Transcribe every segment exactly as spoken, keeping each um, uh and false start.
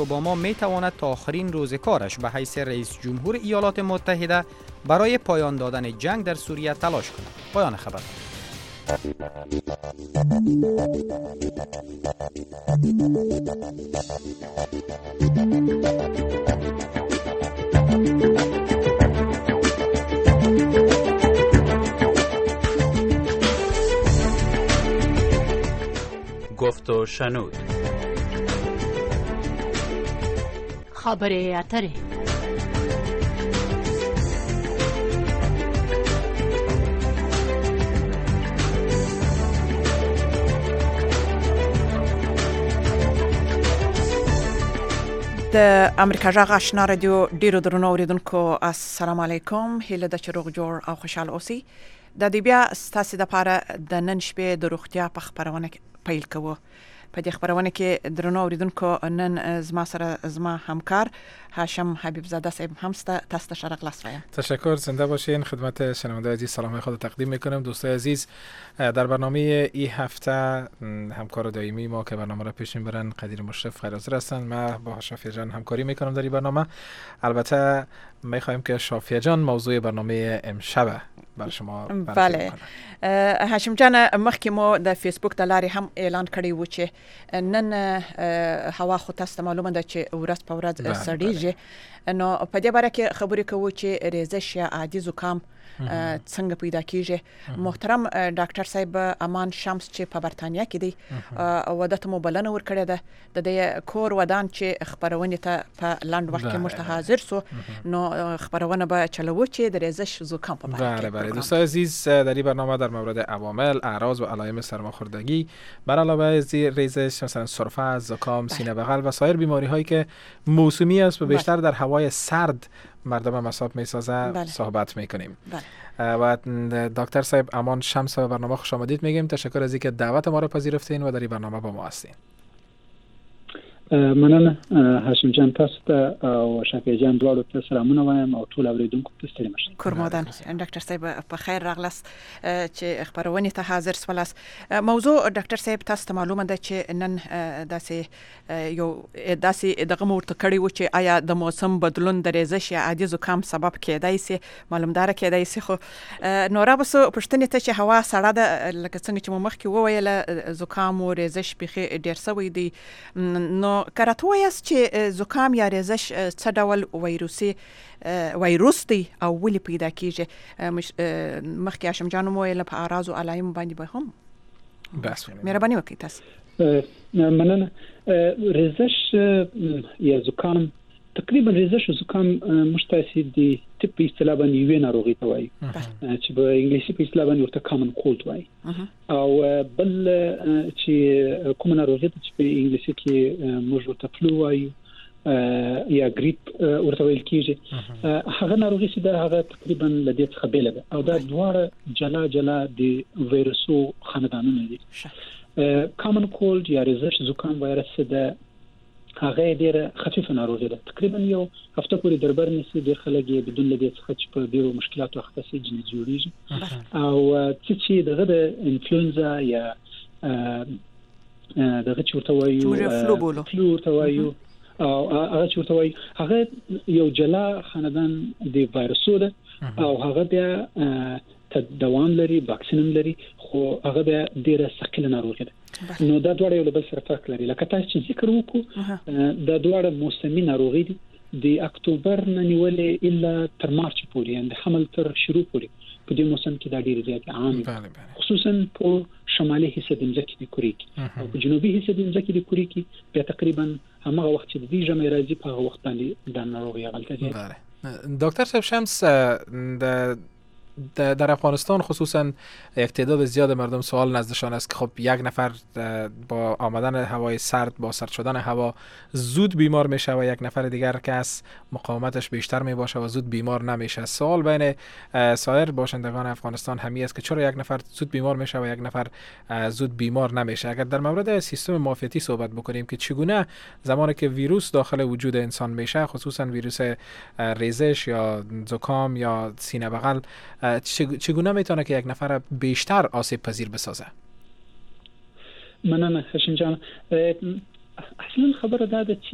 اوباما می تواند تا آخرین روز کارش به حیث رئیس جمهور ایالات متحده برای پایان دادن جنگ در سوریه تلاش کند. پایان خبر. گفت و شنود. خبر اتره. د امریکا جغ آشنا رادیو ډیرو درنو اوریدونکو السلام علیکم، هیله ده چې روغ جوړ او خوشاله اوسئ. د دې بیا ستاسو د لپاره د نن شپې د روغتیا په خبرونه پیل کوو. په دې خبرونه کې درنو اوریدونکو نن زما سره زما همکار هاشم حبیب زاده صاحب هم تاسو ته شرق لاس وایم. تشکر، زنده باشین. خدمت شنونده عزیز سلام خود تقدیم میکنم. دوستای عزیز، در برنامه این هفته همکار دائمی ما که برنامه را پیش میبرن قدیر مشرف خیرحاضر هستن. ما با شافیه جان همکاری میکنم در این برنامه. البته میخوایم که شافیه جان موضوع برنامه امشب برای شما بله هاشم جان، مخکې مو د فیسبوک د لارې هم اعلان کړی و چې نن هوا خو تاسو معلومه ده چې ورځ په ورځ سړیږي، نو په دې باره کې خبرې کوو چې ریزش یا عادي زکام څنګه پیدا کیږي. محترم ډاکټر صاحب امان شمس چې په برتانیا کې دی او دته مو بلنه ورکړې ده د دې کور ودان چې خبرونه ته په لاند وخت کې مشته حاضر سو، نو خبرونه به چلوو چې د ریزش زکام په اړه. بله بله دوستان عزیز، در این برنامه در مورد عوامل، اعراض و علائم سرماخوردگی بر علاوه از ریزش مثلا سرفه، زکام، سینه بغل و سایر بیماری هایی که موسمی است و بیشتر در هوای سرد مردم مصاب میسازه بله. صحبت میکنیم. بله. و دکتر صاحب امان شمس به برنامه خوش آمدید میگیم. تشکر از اینکه دعوت ما را پذیرفتین و در این برنامه با ما هستین. مننه هاشم جان، تاسو ته او شافیه جان دواړو ته سلامونه وایم او ټول اوریدونکو ته ستړي مشه. کورمودان ډاکټر صاحب په خیر راغلاست چې خبرونه ته حاضر سولاست. موضوع ډاکټر صاحب تاسو ته معلومه ده چې نن داسې یو داسې دغه مرته کړی و چې آیا د موسم بدلون د ریزش یا عادي زکام سبب کېدای شي، معلومدار کېدای شي، خو نو را بس پښتنې ته چې هوا سړه ده لکه څنګه چې مو مخکې وویل زکام او ریزش بخي ډیر سوی دی، نو کراته وایاست چې زکام یا ریزش څه ډول وایروسي وایروس دی او ولې پیدا کیږي؟ مخکې هاشم جان مو ویل په اعراض او علائم باندې به هم بس مهرباني وکړئ تاسو. مننه. ریزش یا زکام تقریبا ریزش و زکام مشتاسی دی تپ په اصطلاح باندې یوې ناروغي ته وایي چې په انګلیسي په اصطلاح باندې ورته کامن کولډ وایي، او بل چې کومه ناروغي ته چې په انګلیسي کې موږ ورته فلو وایو یا ګریپ ورته ویل کیږي، هغه ناروغي چې دا هغه تقریبا له دې څخه بیل ده او دا دواړه جلا جلا د وایرسو خاندانونه دي. کامن کولډ یا ریزش زکام وایرس ده هغه ډیره خفیفه ناروغي ده، تقریبا یو هفته پورې دربر نسی ډیر خلک یې بدون لدې څخه چې په ډیرو مشکلاتو اخته سي جن جوړیږي، او چې دغه د انفلوئنزا یا دغه چې ورته وایو فلو ورته وایو او هغه چې ورته وایي هغه یو جلا خاندان د وایرسو ده او هغه بیا دوام لري، واکسین لري، خو هغه بیا ډیره ثقيله ناروغي ده. نو دا دوړ یو بل سره فرق لري. لکه تاسو چې ذکر وکړو دا دوړ موسمي ناروغي دي د اکتوبر نه نیولې الا تر مارچ پورې، یعنی د حمل تر شروع پورې په دې موسم کې دا ډیر زیات عام دي، خصوصا په شمالي حصه د ځمکې د کورې کې او په جنوبي حصه د ځمکې د کورې کې بیا تقریبا همغه وخت چې د دې ژمي راځي په هغه وخت باندې د ناروغي غلطه دي. دکتر صاحب شمس، د در افغانستان خصوصا یک تعداد زیاد مردم سوال نزدشان است که خب یک نفر با آمدن هوای سرد، با سرد شدن هوا زود بیمار میشه و یک نفر دیگر کس مقاومتش بیشتر می باشه و زود بیمار نمیشه. سوال بین سایر باشندگان افغانستان همی است که چرا یک نفر زود بیمار میشه و یک نفر زود بیمار نمیشه. اگر در مورد سیستم معافیتی صحبت بکنیم که چگونه زمانی که ویروس داخل وجود انسان میشه، خصوصا ویروس ریزش یا زکام یا سینه بغل، چگونه میتونه که یک نفر بیشتر آسیب پذیر بسازه؟ مننه هاشم جان. اصلا خبره ده چې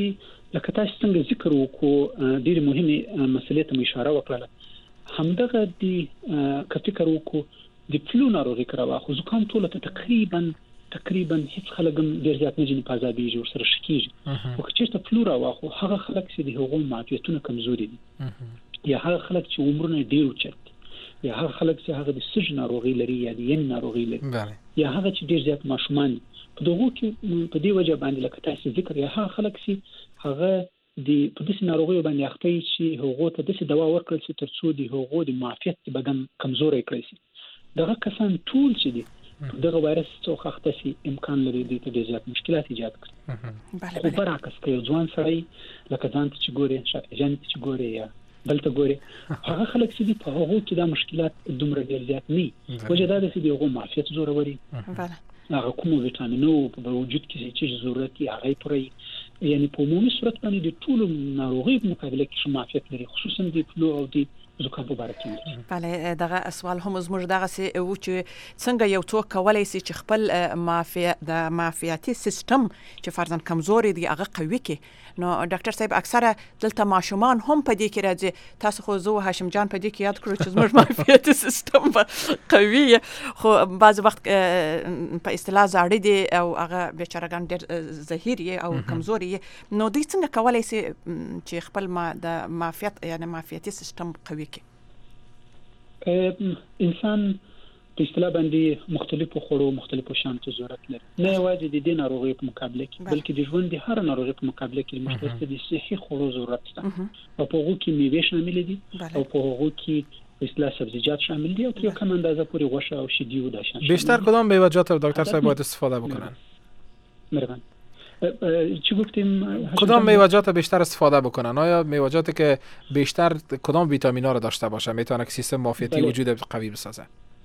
لکه تاسو څنګه ذکر وکړو ډېر مهمه مسلې ته اشاره وکړه همدغه د کفکر وکړو د فلو ناروغي کروا خو زکام ټول ته تقریبا تقریبا هیڅ خلک ډېر زیات نه جن پازابي جوړ سره شکیږي او چې ته فلو راواخو هغه خلک چې د هغو معافیتونه کمزوري دي یا هغه خلک چې عمرونه ډېر اوچت یا هغه خلک چې هغه د سج ناروغي لري یا د ین ناروغي لري یا هغه چې ډېر زیات ماشومان په دغه کې په دې وجه باندې لکه تاسو ذکر یا هغه خلک چې هغه د په دې ناروغي باندې اخته چې هغه ته د دوا ورکړل چې ترڅو د هغه د معافیت بدن کمزوري کړی شي دغه کسان ټول چې دي دغه وایرس څخه اخته شي امکان لري د دې زیات مشکلات ایجاد کړي بله بله برعکس کې ځوان سړی لکه ځان ته چې ګوري شاجن چې ګوري یا بلته ګوري هغه خلک چې په هغه کې د مشکلات دومره ډېر زیات نه وجه دا چې دغه معافیت زوروري بله هغه کوم ویټامینو په وجود کې چې ضرورت یې هغه پرې یعنی په عمومي صورت باندې د ټول ناروغي په مقابله کې معافیت لري خصوصا د فلو او د زکام په اړه کې بله دغه سوال هم زموږ دغه سي او چې څنګه یو څوک کولای شي چې خپل معافیت د معافیتي سیستم چې فرضاً کمزوري دی هغه قوي کړي نو ډاکټر صاحب اکثره دلته ماشومان هم په دې کې راځي تاسو خو زو هاشم جان په دې کې یاد کړو چې زموږ معافیتي سیستم قوي خو بعض وخت په اصطلاح زاړه دي او هغه بیچارهګان ډېر زهیر او کمزوري نو دوی څنګه کولای شي چې خپل ما د معافیت یعنی معافیتي سیستم قوي انسان په اصطلاح باندې مختلفو خورو مختلفو شانتو ضرورت لري نه یوازې د دې ناروغي په مقابله کې بلکې د ژوند د هر ناروغي په مقابله کې مشخص دي صحي خورو ضرورت شته او په هغه کې میوې شامل دي او په هغه کې په اصطلاح سبزیجات شامل دي او تر یو کم اندازه پورې غوښه او شیدې و داشتن بیشتر کدام میوه‌جات دکتر صاحب باید استفاده بکنن مهربان چی گفتیم کدام میوه‌جات بیشتر استفاده بکنن آیا میوه‌جاتی که بیشتر کدام ویتامین‌ها رو داشته باشه میتونه که سیستم معافیتی وجود قوی بسازه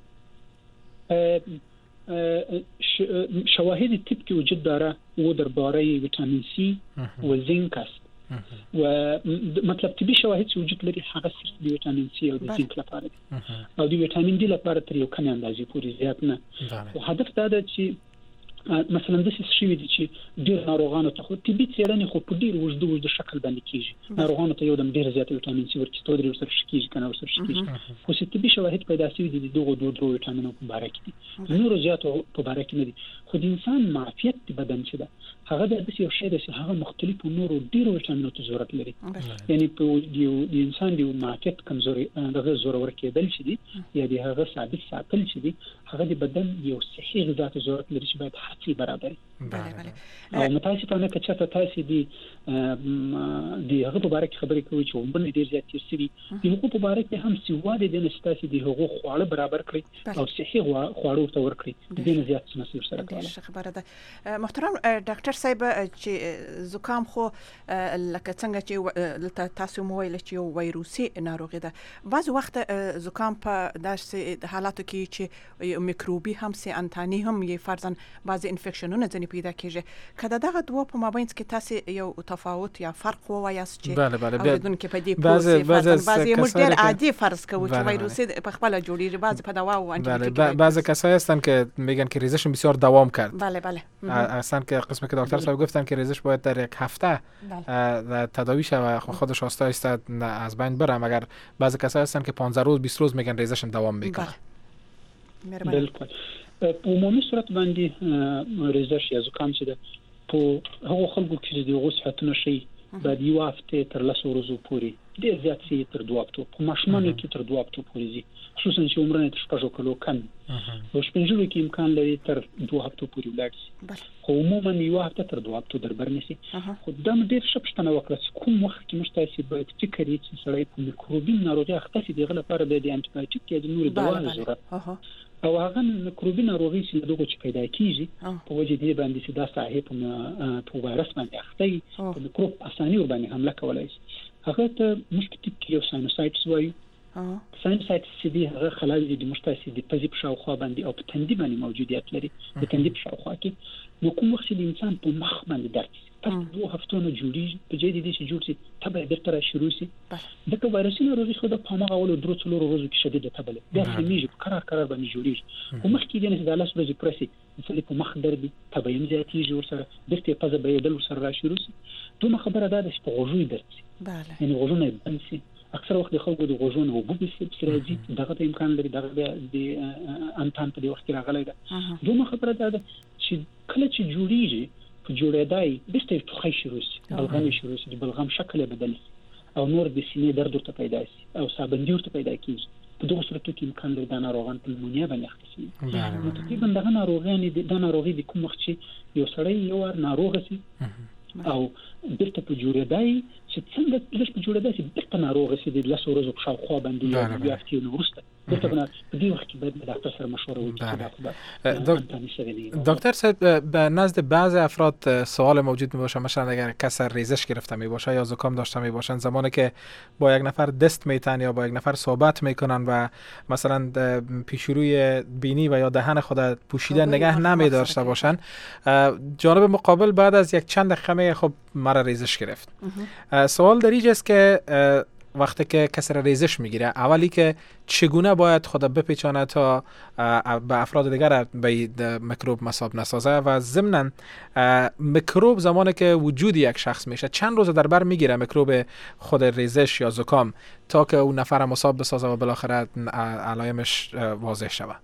شواهد تیپ که وجود داره و درباره ویتامین سی و زینک است و مطلب طبي شواهد چې وجود لري هغه صرف د ویټامین سی او د زینک لپاره دي او د ویټامین ډي لپاره تر یو کم اندازې پورې زیات نه او هدف دا ده چې مثلا د څه شي دي چې ډیر ناروغانو ته خو طبي څېړنې خو په ډیر وژد وژد شکل باندې کیږي ناروغانو ته یو دم ډیر زیات ویټامین سی ورکړي ته ډیر سره شکیږي کنه ورسره شکیږي خو چې طبي شواهد پیدا شوي دي دغه دوه دوه ویټامینو په اړه کې دي نور زیات په اړه کې نه دي خو د انسان معافیت د بدن څخه هغه د یو شی د هغه مختلفو نورو ډیرو ویټامینو ته ضرورت لري یعنی په د انسان د معافیت کمزوري دغه ضرورت کېدل شي دي یا د هغه ثابت ساتل شي دي هغه د بدن یو صحي غذا ته ضرورت لري چې باید هڅې برابر بله بله او متاسفانه که چاته تاسو دي د هغه په اړه خبرې کوي چې عمر ډیر زیات تیر شي د هغه په اړه کې هم سیواده د نشتاسي د هغه خواړه برابر کړي او صحي خواړه ورته ورکړي د زیات څه سره کوي خبره ده محترم ډاکټر صاحب چې زکام خو لکه څنګه چې تاسو مو ویل چې یو وایروسي ناروغي ده بعض وخت زکام په داسې حالاتو کې چې میکروبي هم سي انتاني هم یې فرضاً بعض انفیکشنونه ځنې پیدا کیږي کله دغه دوه په مابین کې تاسو یو تفاوت یا فرق ووایاست چې بله بله اوریدونکو په دې پوهه بعض بعضی موږ ډېر عادي فرض کوو چې وایروسي په خپل جوړیږي بعض په دوا او بله بعض کسایی هستن که میگن که ریزششون بسیار دوام کرد بله بله اصلا که قسمی که دکتر صاحب گفتن که ریزش باید در یک هفته تداوی شه و خودش آستا است از بین بره مگر بعض کسایی هستن که پانزده روز بیست روز میگن ریزششون دوام میکنه بالکل په عمومي صورت باندې ریزش یا زکام چې ده په هغو خلکو کې د غوښتنه شي بعد یو هفته تر لس ورځې پورې ډېر زیات شي تر دوه هفتو په ماشومانو کې تر دوه هفتو پورې دي خصوصا چې عمرونه تر شپږو کلو کم او شپږو کې امکان لري تر دوه هفتو پورې ولاړ شي خو عموما یو هفته تر دوه هفتو در بر نشي خو دا ډېر ښه پوښتنه وکړه چې کوم وخت کې موږ تاسو باید فکر یې چې سړی په میکروبي ناروغي اخته شي دغه لپاره د انټي بایوټیک یا د نور دوا ضرورت او هغه میکروبي ناروغي چې دغه چې پیدا کیږي په وجه دی باندې چې دا صاحب په وایرس باندې اخته په میکروب اساني ور باندې حمله کولای شي هغه ته مشکل کې یو ساینوسایټس وایي ساینوسایټس چې دی هغه خلايا د مشتاسي د پزې په شاوخوا باندې او په تندي باندې موجودیت لري د تندي په شاوخوا کې نو کوم وخت چې انسان په مخ باندې درد پس دوه هفتو نه جوړیږي په جدي دي چې جوړ شي تبه بیرته را شروع شي دغه وایرسي ناروغي خو د پامغه اول درو څلورو ورځو کې شدید تبه بیا همیږي قرار قرار باندې جوړیږي خو مخکې دې نه د لاس ورځې پرسي چې په مخ درد تبه یې زیاتیږي ورسره بیرته پزه به یې دل ورسره را شروع شي دوه خبره ده چې په غوږو درد شي بله یعنی غوږونه بند شي اکثر وخت خلکو د غوږونو وګړي چې راځي دغه ته امکان لري دغه د انتان په وخت کې راغلی ده دوه خبره ده چې کله چې جوړیږي په جوړېدای بیرته ټوخی شروع شي بلغم شروع شي بلغم شکل بدل او نور د سینې درد ورته پیدا شي او سابندي ورته پیدا کیږي په دغه صورت کې امکان لري د ناروغان پلمونیا باندې اخته شي نو تقریبا دغه ناروغان د ناروغي د کوم وخت چې یو سړی یو ناروغ شي او بیرته په جوړېدای چې څنګه په جوړېدای چې بیرته ناروغ شي د لاس ورځو په شاوخوا باندې یو هفته نو ورسته بیرته په دې وخت کې باید د ډاکټر سره مشوره وکړي. دکتر صاحب به نزد بعض افراد سوال موجود میباشه مثلا اگر کس ریزش گرفته میباشه یا زکام داشته میباشن زمانی که با یک نفر دست میتن یا با یک نفر صحبت میکنن و مثلا پیشروی بینی و یا دهن خود پوشیده نگه نمیداشته باشن جانب مقابل بعد از یک چند دقیقه خب مرا ریزش گرفت. سوال در اینجا است که وقتی که کسی را ریزش میگیره اولی که چگونه باید خود بپیچانه تا به افراد دیگر به میکروب مصاب نسازه و ضمناً میکروب زمانی که وجود یک شخص میشه چند روز در بر میگیره میکروب خود ریزش یا زکام تا که اون نفر مصاب بسازه و بالاخره علائمش واضح شود؟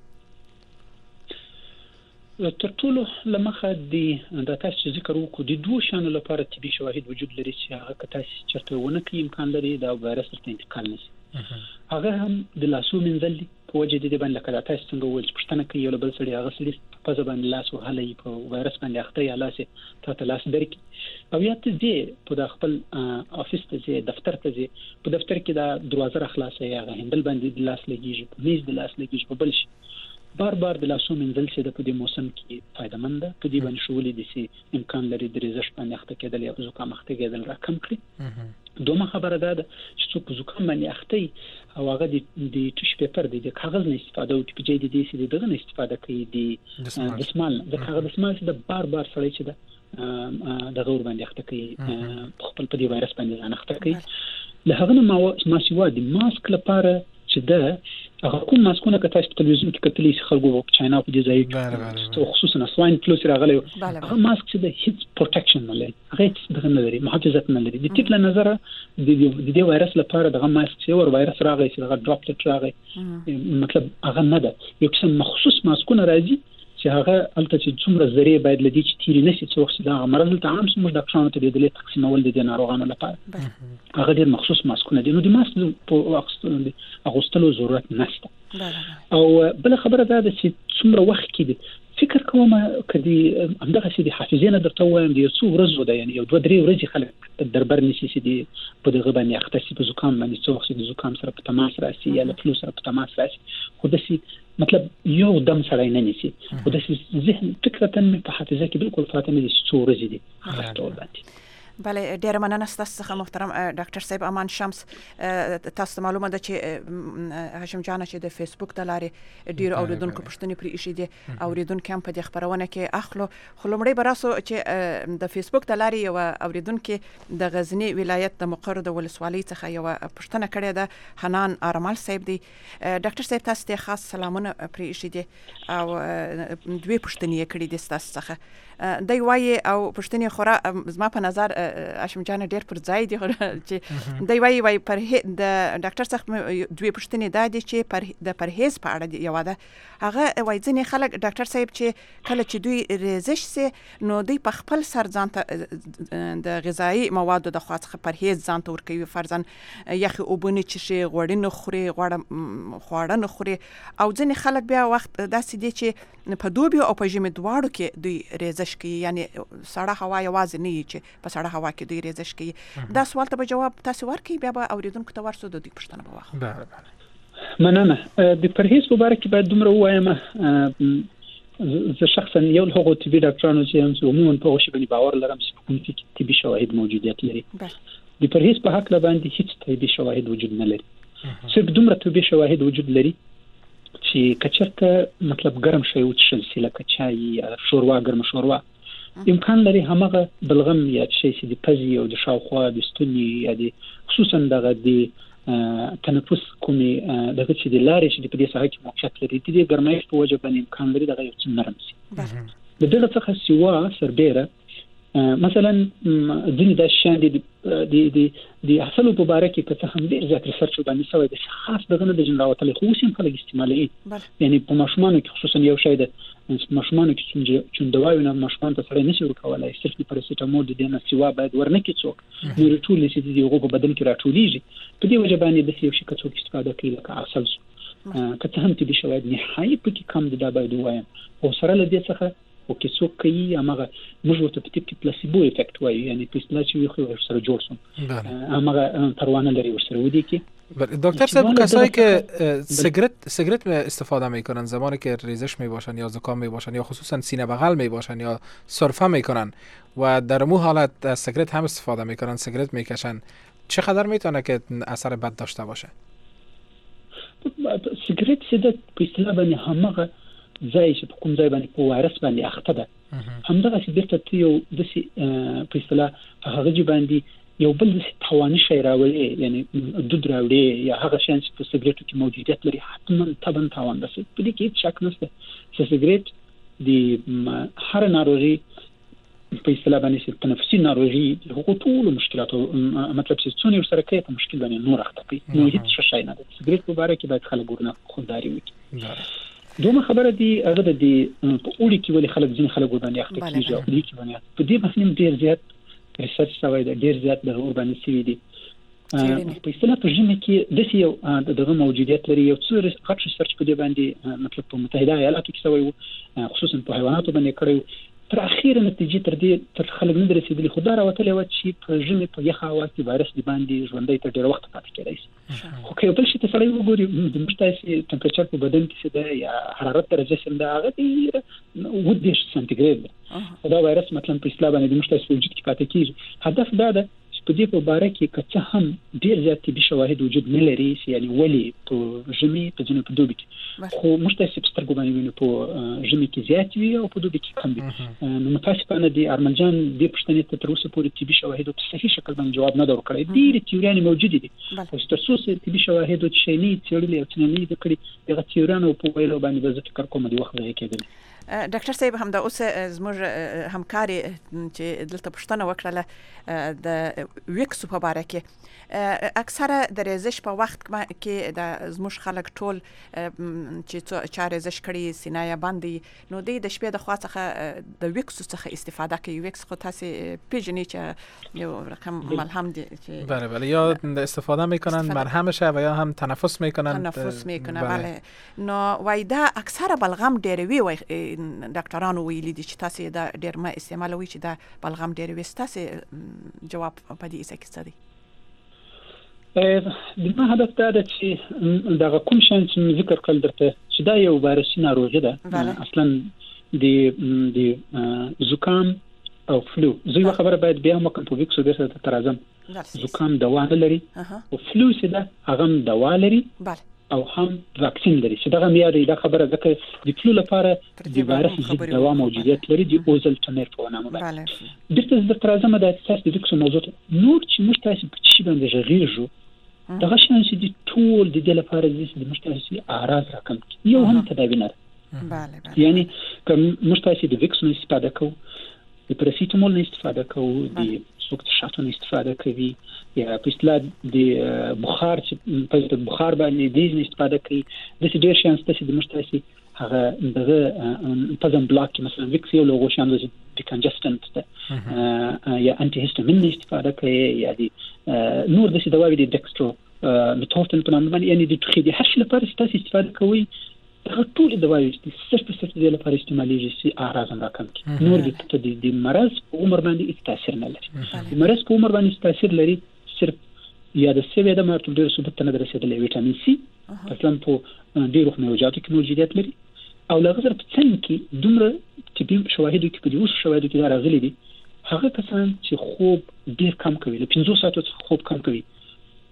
تر ټولو لمخه دی د تاسو ذکر وکړو د دوه شانو لپاره طبي شواهد وجود لري چې هغه کتاس چرته ونه کې امکان لري دا وایرس ته انتقال نشي هغه هم د لاسو منځل په وجه د باندې کله تاسو څنګه ول چې پښتنه کوي یو بل سړي هغه سړي په ځبان لاس وهلې په وایرس باندې اخته یا لاس ته لاس درکې او یا ته دې په خپل افیس ته دې دفتر ته دې په دفتر کې دا دروازه خلاصه یا هندل باندې لاس لګیږي په میز د لاس لګیږي په بل شي بار بار د لاسو منځل چې د په دې موسم کې فائدمند ده په دې باندې شغلې دي چې امکان لري د ریزش باندې اخته کېدل یا زکام اخته کېدل را کم کړي. دومره خبره ده چې څوک زکام باندې اخته او هغه د ټیشو پیپر د کاغذ نه استفاده او په جدي دي چې دغه نه استفاده کوي د دسمال د کاغذ دسمال چې د بار بار سړی چې د غور باندې اخته کوي خپل په دې وایرس باندې ځان اخته کوي له هغه نه ما سیوا د ماسک لپاره چې ده هغه کوم ماسکونه که تاسو په تلویزیون کې کتلی شي خلکو په چاینا په دې ځای کې خصوصا سواین فلو سره راغلی هغه ماسک چې د هیڅ پروټیکشن نه لري هغه هیڅ دغه نه لري محافظت نه لري د ټیټ له نظره د دې وایرس لپاره دغه ماسک چې ور وایرس راغی چې دغه ډراپلټ راغی مطلب هغه نه ده یو قسم مخصوص ماسکونه راځي چې هغه الته چې څومره ذریعہ باید لدی چې تیری نشي چې وخت دا مرض ته عام سمج د ښانو ته د دې تقسیمول دي ناروغانو لپاره هغه ډیر مخصوص ماسکونه دي نو د ماسک په اغوستلو ضرورت نشته او بل خبره دا ده چې څومره وخت کې دي فکر کوم کدي همدغه سي د حافظې نه درته وایم د یو څو ورځو ده یعنی یو دوه درې ورځې خلک دربر نشي چې دی په دغه باندې اخته سي په زکام باندې څو وخت د زکام سره په تماس راسي یا له فلو سره په تماس راسي خو دسي مطلب یو دم سره نه نشي خو دسي ذهن فکرته په حافظه کې بالکل فاتنه دي څو ورځې دي هغه ټول باندې. بله ډیر مننه ستاسو څخه محترم ډاکټر صاحب امان شمس تاسو معلومه ده چې هاشم جان چې د فیسبوک د لارې ډیر اوریدونکو پښتنې پرې ایشي دي اوریدونکو هم په دې خبرونه کې اخلو خو لمړی براسو چې د فیسبوک د لارې یو اوریدونکو د غزنی ولایت د مقر د ولسوالۍ څخه یو پښتنه کړې ده حنان ارمل صاحب دی ډاکټر صاحب تاسو ته خاص سلامونه پرې ایشي دي او دوی پښتنې کړې دي تاسو څخه دی وایي او پښتنې خورا زما په نظر هاشم جان ډیر پر ځای دی چې دی وایي وایي پر د ډاکټر څخه دوی پښتنې دا دي چې پر د پرهیز په اړه یو ده هغه وایي ځینې خلک ډاکټر صاحب چې کله چې دوی ریزش سي نو دوی په خپل سر ځان ته د غذایی موادو د خاصه پرهیز ځان ته ورکوي فرضاً یخي اوبونه چې شي غوړي نه خوري غوړه خواړه نه خوري او ځینې خلک بیا وخت داسې دي چې په دوبي او په ژمي دواړو کې دوی ریزش کوي یعنی سړه هوا یوازې نه چې په سړه هوا کې دوی ریزش کوي دا سوال ته به جواب تاسو ورکړئ بیا به اوریدونکو ته ورسو د دوی پوښتنه به واخلو. بله بله مننه د پرهیز په اړه کې باید دومره وایم زه شخصا یو له هغو طبي ډاکټرانو چې هم عموما په هغه شی باندې باور لرم چې کوم کې طبي شواهد موجودیت لري د پرهیز په حق باندې هیڅ طبي شواهد وجود نه لري صرف دومره طبي شواهد وجود لري چې کچرته مطلب ګرم شی وڅښل شي لکه چای یا شوروا ګرم شوروا امکان لري همغه بلغم یا شي چې د پزي او د شاوخوا د ستوني یا د خصوصا دغه د تنفس کومي دغه چې د لارې چې په دې ساحه کې موقعیت لري د ګرمایش په وجه باندې امکان لري دغه یو څه نرم شي. د دغه څخه سیوا سربېره مثلا ځینې د شان دي د د د اصل په اړه کې که هم ډېر زیات ریسرچ باندې شوی د خاص دغه د جن راوتل خو سیم خلک استعمالوي یعنی په ماشومانو کې خصوصا یو شی د ماشومانو کې چې دوايو نه ماشومان ته سره نشي ورکولای صرف د پاراسټامول د دې نه سیوا باید ورنکې څوک نور ټول چې د یو په بدن کې راټولېږي په دې وجه باندې د یو شي څوک استفاده کوي لکه اصل که هم چې شواهد نهایي پکې کم د دا باید وایم او سره له دې څخه او کې څوک کوي هغه موږ ورته په ټیپ کې پلاسيبو افیکټ وایي یعنی په اصطلاح چې یو خو سره جوړ شون هغه پروانه لري ورسره ودی که دکتر صاحب کسایی که سیگرت سیگرت استفاده میکنن زمانی که ریزش میباشن یا زکام میباشن یا خصوصا سینه بغل میباشن یا سرفه میکنن و در مو حالت سیگرت هم استفاده میکنن سیگرت میکشن چقدر میتونه که اثر بد داشته باشه؟ سیگرت سیده په اصطلاح باندې همغه ځای چې په کوم ځای باندې په وایرس باندې اخته ده همدغه چې بیرته یو د په اصطلاح په هغه باندې یو بل د توانې شي راوړي یعنی دود راوړي یا هغه شان چې په سیګریټو کې موجودیت لري حتما تبن توان ده په دې کې هیڅ شک نشته چې سیګریټ د هر ناروغي په اصطلاح باندې تنفسي ناروغي هغه ټول مشکلات مطلب چې څونه سره کوي په مشکل باندې نور اخته کوي نو هیڅ شي نه ده سیګریټ په اړه کې باید خلک ورنه خودداري وکړي. دومره خبره دی هغه د په اوړي کې ولې خلک ځین خلک باندې اخته کیږي او دې کې باندې په دې باندې ډیر زیات ریسرچ شوی دی ډیر زیات د باندې سوي دي په اصطلاح په ژمي کې د یو دغه موجودیت لري یو څو غټ ریسرچ په دې باندې مطلب په متحده ایالاتو کې شوی خصوصا په حیواناتو باندې کړی تر اخیره نتیجې تر دې تر خلک نه رسیدلې خو دا راوتلې و چې په ژمي په یخه هوا کې وایرس دی باندې ژوندۍ تر ډېر وخت پاتې کېدای خو که بل شي ته سړی وګوري د مشتاسي ټمپریچر په بدن کې څه ده یا حرارت درجه څه ده هغه دی و دې سنټیګریډ دا وایرس مثلا په اصطلاح باندې د مشتاسي وجود کې پاتې کیږي هدف دا ده په دې په باره کې که هم ډیر زیات طبي شواهد وجود نه لري یعنی ولی په ژمي په ځینو په دوبي کې خو مشتاسي په سترګو باندې ویني په ژمي کې زیات وي او په دوبي کې کم وي نو متاسفانه دي ارمنجان دې پښتنې ته تر اوسه پورې طبي شواهد په صحیح شکل باندې جواب نه درکړي ډیر تیوريان موجود دي خو تر څو طبي شواهد چې شي نه تیوري او څنګه نه دي کړي دغه تیوريان په ویلو باندې به زه فکر کوم دی وخت ځای کېدل. ډاکټر صاحب هم دا اوس زموږ همکاري چې دلته پښتنه وکړه د ویکس په اړه کې اکثره د ریزش په وخت کې د زموږ خلک ټول چې چا ریزش کړي سینه باندې نو د شپې د خوا څخه د ویکس څخه استفاده کوي ویکس خو تاسو پیژنئ چې یو رقم ملهم دی چې بله بله یا استفاده میکنن مرهمشه و یا هم تنفس میکنن تنفس میکنن بله نو وای دا اکثره بلغم ډیروي وای ډاکټرانو ویلي دي چې تاسو دا ډیر ما استعمالوي چې دا بلغم ډیر وستاسو جواب په دې څه کې څه دی؟ د ما هدف دا ده چې دا کوم شان چې ذکر کړل درته چې دا یو وایرسي ناروغي ده اصلا د د زکام او فلو زه یو خبره باید بیا مکم په ویکسو درته ترازم زکام دوا نه لري او فلو چې دا هغه دوا لري بله او هم واکسین لري چې دغه معیاري دا خبره ځکه د فلو لپاره د وایرس ضد دوا موجودیت لري د اوزلټمیر په نامه باندې دغه د ترازمه د اساس د ویکسو موضوع نور چې موږ تاسو په چی باندې ژغېږو دغه شان چې د ټول د دې لپاره د مشتاسي اعراض راکم یو هم تداوی نه بله بله یعنی کوم مشتاسي د ویکسو استفاده کوو د پراسیتامول نه استفاده کوو د سوکت شاتو نه استفاده کوي یا په اصطلاح د بخار چې په بخار باندې د استفاده کوي د ډیر شانس ته د مشتاسي هغه دغه پزم بلاک مثلا ویکس یو لوګو شان د کنجستنت ته یا انټي هیستامین نه استفاده کوي یا د نور د دواوی د ډکسترو میتورفین په نامه باندې یعنی د تخیدي هر شي لپاره ستاسو استفاده کوي هغه ټول دواوی چې صرف صرف د لپاره استعمالېږي چې اعراض راکم کی نور د د مرض په عمر باندې تاثیر نه لري د مرض په عمر باندې تاثیر لري صرف یا د سوي د مرتب ډیر ثبوت نه درسېدلې ویټامین سي مثلا په ډیرو موجوداتو کې موجودیت لري او لغزر په څنګه کې دومره طبي شواهدو کې په دې اوس شواهدو کې راغلي دي هغه کسان چې خوب ډیر کم کوي له پنځه ساعتو څخه خوب کم کوي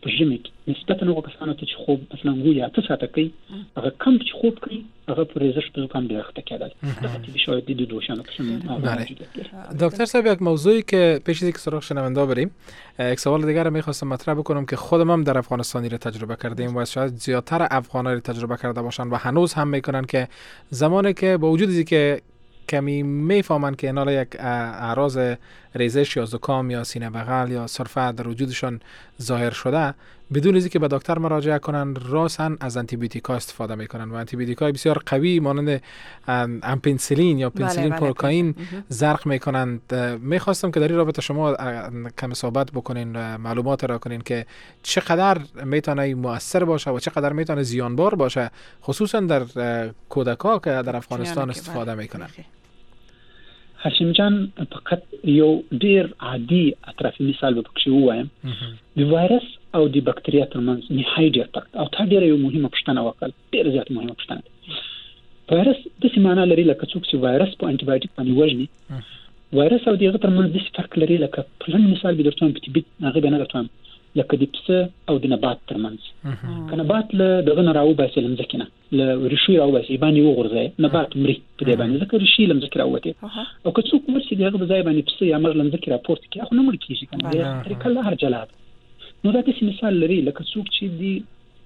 په ژمي کې نسبتا هغه کسانو ته چې خوب مثلا ګویا اته ساعته کوي هغه کم چې خوب کوي هغه پر ریزش په زکام ډیر خطر کېدل هغه چې شاید د دوشانه قسم. دکتر صاحب یک موضوعی که پیش از اینکه سراغ شنونده بریم یک سوال دیگر میخواستم مطرح بکنم که خودم هم در افغانستانی رو تجربه کردیم و شاید زیادتر افغان‌ها رو تجربه کرده باشن و هنوز هم میکنن که زمانی که با وجود اینکه کمی میفهمن که اینا یک اعراض ریزش یا زکام یا سینه بغل یا سرفه در وجودشان ظاهر شده بدون از اینکه به دکتر مراجعه کنن راسن از آنتی بیوتیکا استفاده میکنن و آنتی بیوتیکای بسیار قوی مانند امپنسیلین یا پنسیلین پروکاین زرق میکنن. میخواستم که در این رابطه شما کم صحبت بکنین، معلومات را کنین که چقدر میتونه مؤثر باشه و چقدر میتونه زیانبار باشه خصوصا در کودکان که در افغانستان استفاده میکنن. هاشم جان فقط یو ډیر عادي اطرافي مثال به پکې وایم د وایرس او د بکتریا ترمنځ نهایي ډیر فرق او تا ډیر یو مهمه پوښتنه وکړه، ډیر زیات مهمه پوښتنه. وایرس د څه معنی لري لکه څوک چې وایرس په انټي بایوټیک باندې وژني، وایرس او دغه ترمنځ د فرق لري لکه په لن مثال به درته په طبي هغه به نه درته لکه د پسه او د نبات ترمنځ. کنه نبات له دغه نه راو باسي لمزکنه له ریشي راو باسي باندې وغورځي نبات مري په دې باندې ځکه ریشي لمزکه راوته او که څوک ورسي دغه بځای باندې پسه یا مر لمزکه راپورت کی اخو نه مړ کیږي کنه دا طریقه له هر جلاد. نو دا د مثال لري لکه څوک چې دی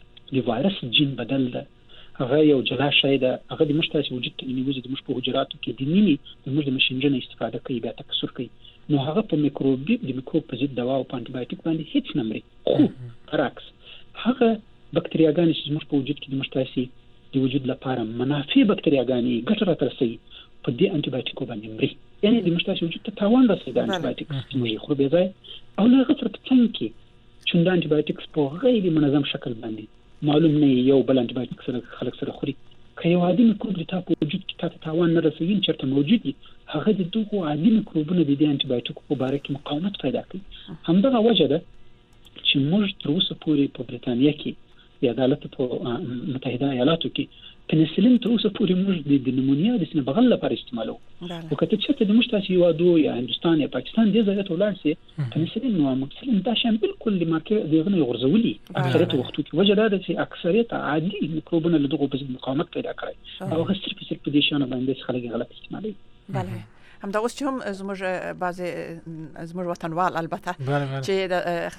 د وایرس جین بدل ده هغه یو جلا شی ده، هغه د مشترک وجود ته نیوزي د مش په حجراتو کې د نیمي د مش د ماشینجن استفاده کوي بیا تکثر کوي. نو هغه په میکروبي د میکروب په ضد دوا او انټي بایوټیک باندې هیڅ نه مري. خو برعکس هغه بکتریاګانې چې زموږ په وجود کې د مشترسي د وجود لپاره منافع بکتریاګانې ګټه راټرسي په دې انټي بایوټیکو باندې مري، یعنی د مشترسي وجود ته تاوان رسوي د انټي بایوټیک موږ خو به ځای او له هغه تر څنګ کې چې د انټي بایوټیک په غیر منظم شکل باندې معلوم نه یو بل انټي بایوټیک سره خلک سره خوري که یو عادي میکروب د تاسو وجود کې تاسو تاوان نه رسوي چېرته موجود دي هغه د دغه عادي میکروبونو د انټي بایوټیک په اړه کې مقاومت پیدا کوي. همدغه وجه ده چې موږ تر اوسه پورې په بریتانیا کې د عدالت په متحده ایالاتو کې پنسلین تر اوسه پورې موږ د نمونیا د سینه بغل لپاره استعمالو. او کته چې د مشتاسي یوادو یا هندستان یا پاکستان دې ځای ته ولاړ سي پنسلین نو مکسلین دا شان بالکل د مارکه دغه نه غرزولي اکثریت وختو کې وجه ده چې اکثریت عادي میکروبونه له دغه په مقاومت پیدا کوي او هغه صرف صرف په دې شان باندې خلک غلط استعمالوي. بله هم دا اوس چې هم زموږ بعضی زموږ وطنوال البته چې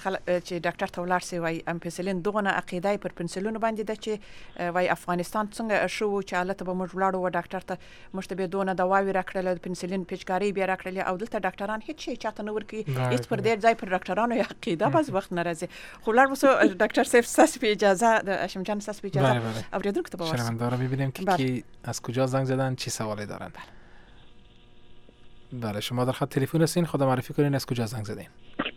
چې ډاکټر ته ولاړ سي وای امپنسلین دغه نه عقیده پر پنسلین باندې ده چې وای افغانستان څنګه شو چې حالت به موږ ولاړو و ډاکټر ته مشتبه دونه دواوی راکړل پنسلین پیچکاری بیا راکړل او دلته ډاکټران هیڅ شي چاته نه ورکی هیڅ پر دې ځای پر ډاکټرانو عقیده بس وخت ناراضي خو لار وسو ډاکټر سیف ساس په اجازه د هاشم جان ساس په اجازه اوریدونکو ته باور شرمنده ببینیم که از کجا زنگ زدن چی سوالی دارن. بله شما در خط تلفن هستین، خدا معرفی کنین از کجا زنگ زدین.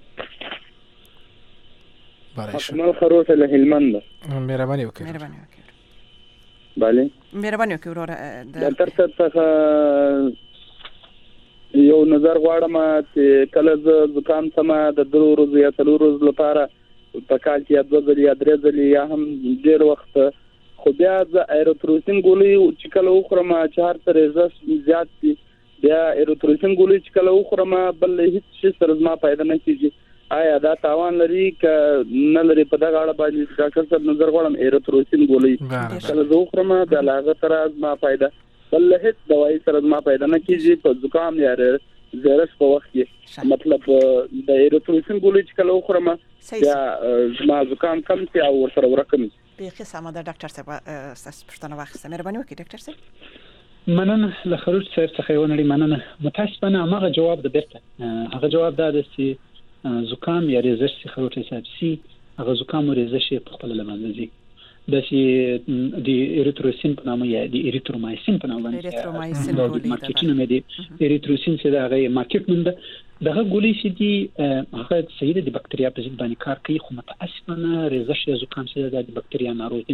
بله شما خروس له هلمند. مهربانی وکړئ. مهربانی وکړئ. بله مهربانی وکړئ ورور ډاکټر صاحب یو نظر غواړم چې کله ز زکام سم د درو ورځې یا څلور ورځې لپاره په کال کې یا دوه ځلې یا درې ځلې یا هم ډېر وخت خو بیا د ایروتروسین ګولۍ چې کله وخورم چې هر څه ریزش زیات شي بیا ایروتروسین ګولۍ چې کله وخورم بل هیڅ شي سره زما پیدا نه کیږي. آیا دا تاوان لري که نه لري؟ په دغه اړه باندې ډاکټر صاحب نظر غواړم. ایروتروسین ګولۍ کله زه وخورم د هغه سره زما پیدا بل هیڅ دوايي سره زما پیدا نه کیږي په زکام یا زیرش په وخت کې مطلب د ایروتروسین ګولۍ چې کله وخورم بیا زما زکام کم شي او ورسره ورکم شي. به قسمه د ډاکټر صاحب تاسو پښتنه واخسته. مهرباني وکړئ ډاکټر صاحب. مننه له خروج صاحب څخه یو نړۍ مننه. متاسفانه هغه جواب د بیرته هغه جواب دا د سي زکام یا ریزش څخه خروج حساب سي هغه زکام او ریزش په خپل لمنځي د سي د ایریتروسین په نامه یا د ایریترومایسین په نامه ایریترومایسین د مارکیټینو مې دي ایریتروسین چې دا هغه مارکیټ نوم ده. دغه ګولۍ چې دي هغه صحیح د بکتریا په ضد باندې کار کوي خو متاسفانه ریزش یا زکام چې د بکتریا ناروغي نه ده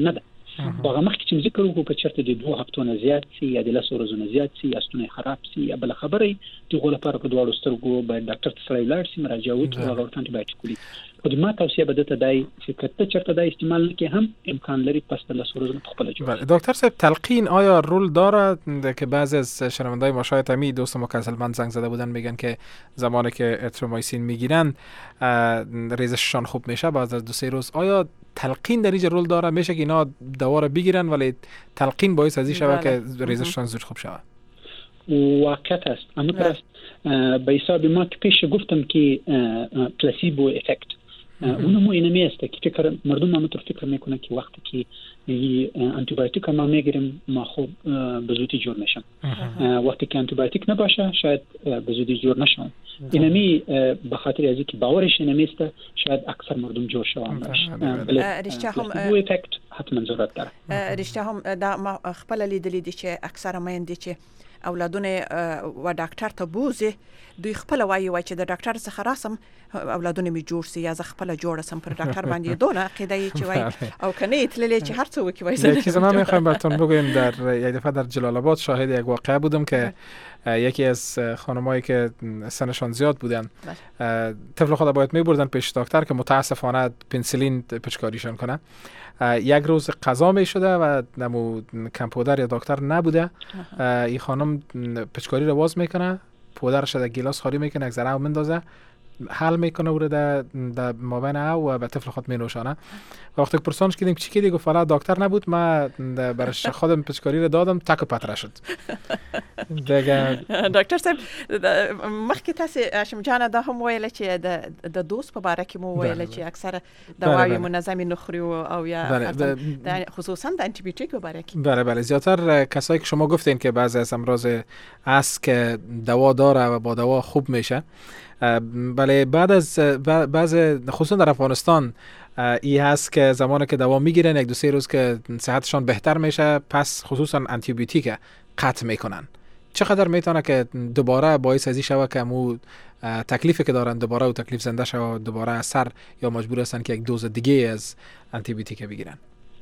هغه مخکې چې ذکر وکړو که چېرته د دوه هفتو نه زیات سي یا د لسو ورځو نه زیات سي یا ستونی خراب سي یا بل خبرې دغه لپاره په دواړو سترګو باید ډاکټر ته سره ولاړ سي، مراجعه وکړي، هغه ورته انټي بایوټیک ولیکي. خو د ما توصیه به درته دی چې که ته چېرته دا استعمال نه کړې هم امکان لري پس د لسو ورځو نه پخپله جوړ. دکتر صاحب تلقین آیا رول داره که بعضی از شنونده‌های ما شاید همین دوست ما که اصلا زنگ زده بودن میگن که زمانی که اترومایسین میگیرن ریزششان خوب میشه بعد از دو سه روز، آیا تلقین در اینجا رول داره؟ میشه که اینا دوا رو بگیرن ولی تلقین باعث ازی شود که ریزششان زود خوب شود؟ واقعیت است. اما درست به حساب ما که پیش گفتم که پلاسیبو افکت اونمو اینمی است که فکر مردم همونطور فکر میکنه که وقتی که آنتی بیوتیک ما میگیریم ما خوب به زودی جور میشم، وقتی که آنتی بیوتیک نباشه شاید به زودی جور نشم. اینمی به خاطر از اینکه باورش اینمی است شاید اکثر مردم جور شوند. رشته هم افکت حتما ضرورت داره. رشته هم دا ما خپل لیدلی دي چې اکثر مېندې چې اولادونه و ډاکټر ته بوزي دوی خپل وایي وای چې د ډاکټر څخه راسم اولادونه می جوړ سي یا ز خپل جوړ سم پر ډاکټر باندې دونه عقیده چې وای او کنه تللی چې هر څه وکي وای زه یکی زمان میخوایم براتون بگویم در یک دفعه در جلال آباد شاهد یک واقعه بودم که یکی از خانمایی که سنشان زیاد بودن طفل خود باید میبردن پیش دکتر که متاسفانه پنسیلین پچکاریشان کنه. یک روز قضا می شده و نمو کمپودر یا دکتر نبوده، این خانم پچکاری رو باز میکنه، پودرش در گیلاس خالی میکنه، یک ذره مندازه، حل میکنه و رو در مابین او و به طفل خود می نوشانه. وقتی که پرسانش کردیم چی کردی گفت فقط دکتر نبود، ما برش خودم پچکاری رو دادم تک و پتره شد. دیگه دکتر صاحب مخکې تاسو هاشم جان دا هم ویل چې د دوست په باره کې مو ویل چې اکثر دواوی منظمي نخوري او یا خصوصا د انټي بیوټیک په باره کې. بله بله زیاتر کسایی که شما گفتین که بعضی از امراض است که دوا داره و با دوا خوب میشه، بله بعد از بعض خصوصا در افغانستان ای هست که زمانی که دوا میگیرن یک دو سه روز که صحتشان بهتر میشه پس خصوصا آنتی بیوتیک قطع میکنن. چقدر میتونه که دوباره باعث ازی شوه که مو تکلیفی که دارن دوباره و تکلیف زنده شوه دوباره اثر یا مجبور هستن که یک دوز دیگه از آنتی بیوتیک بگیرن؟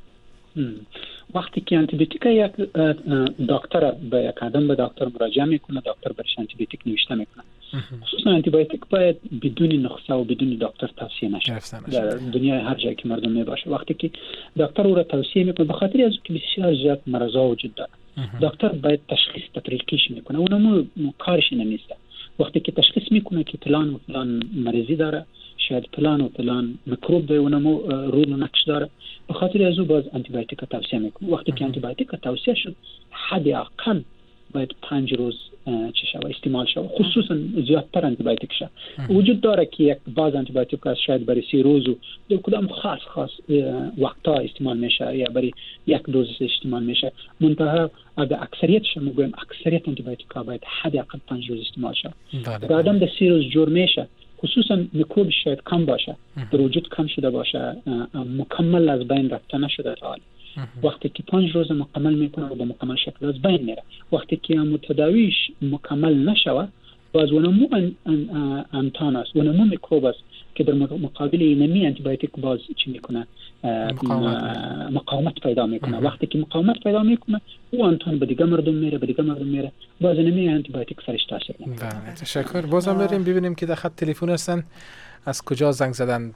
وقتی که آنتی بیوتیک یک دکتر به یک آدم به دکتر مراجعه میکنه، دکتر برش آنتی بیوتیک نوشته میکنه. خصوصا آنتی بیوتیک باید بدون نسخه و بدون دکتر توصیه نشه در دنیای هر جایی که مردم میباشه. وقتی که دکتر او را توصیه میکنه به خاطر از که بسیار زیاد مرضا وجود داره، دکتر باید تشخیص تطریقیش میکنه، اونمو کارش نمیسته. وقتی که تشخیص میکنه که فلان و فلان مریضی داره، شاید فلان و فلان میکروب ده اونمو رول و نقش داره، به خاطر از او باز آنتی بیوتیک توصیه میکنه. وقتی که آنتی بیوتیک توصیه شد حد اقل باید پنج روز چه شود استعمال شود، خصوصا زیادتر آنتی بیوتیک شود. وجود داره که یک باز آنتی بیوتیک شاید برای سی روز و دو کدام خاص خاص وقتا استعمال میشه یا برای یک دوز استعمال میشه، منتها اگر اکثریتش میگویم اکثریت آنتی بیوتیک ها باید حد اقل پنج روز استعمال شود. اگر آدم در سی روز جور میشه خصوصا میکروب شاید کم باشه، در وجود کم شده باشه، مکمل از بین رفته نشده تا حال، وقتی که پنج روز مکمل میکنه و به مکمل شکل از بین میره. وقتی که متداویش مکمل نشود باز ونمو انتان است، ونمو میکروب است که در مقابل اینمی آنتی بیوتیک باز چی میکنه؟ مقاومت, مقاومت پیدا میکنه. وقتی که مقاومت پیدا میکنه او انتان به دیگه مردم میره به دیگه مردم میره، باز اینمی آنتی بیوتیک سرش تاثیر نمیکنه. بله تشکر. بازم بریم ببینیم که در خط تلفن هستن، از کجا زنگ زدن؟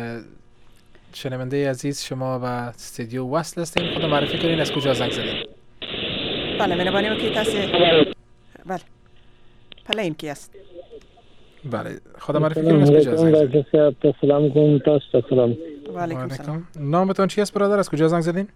شنونده عزیز شما و استودیو وصل هستین، خود معرفی کنین از کجا زنگ زدین؟ بله مهربانی وکیل تاسو. بله پلین کی است؟ بله خود معرفی کنین از کجا زنگ زدین؟ سلام علیکم تاسو. سلام. و علیکم سلام. نامتون چی است برادر؟ از کجا زنگ زدین؟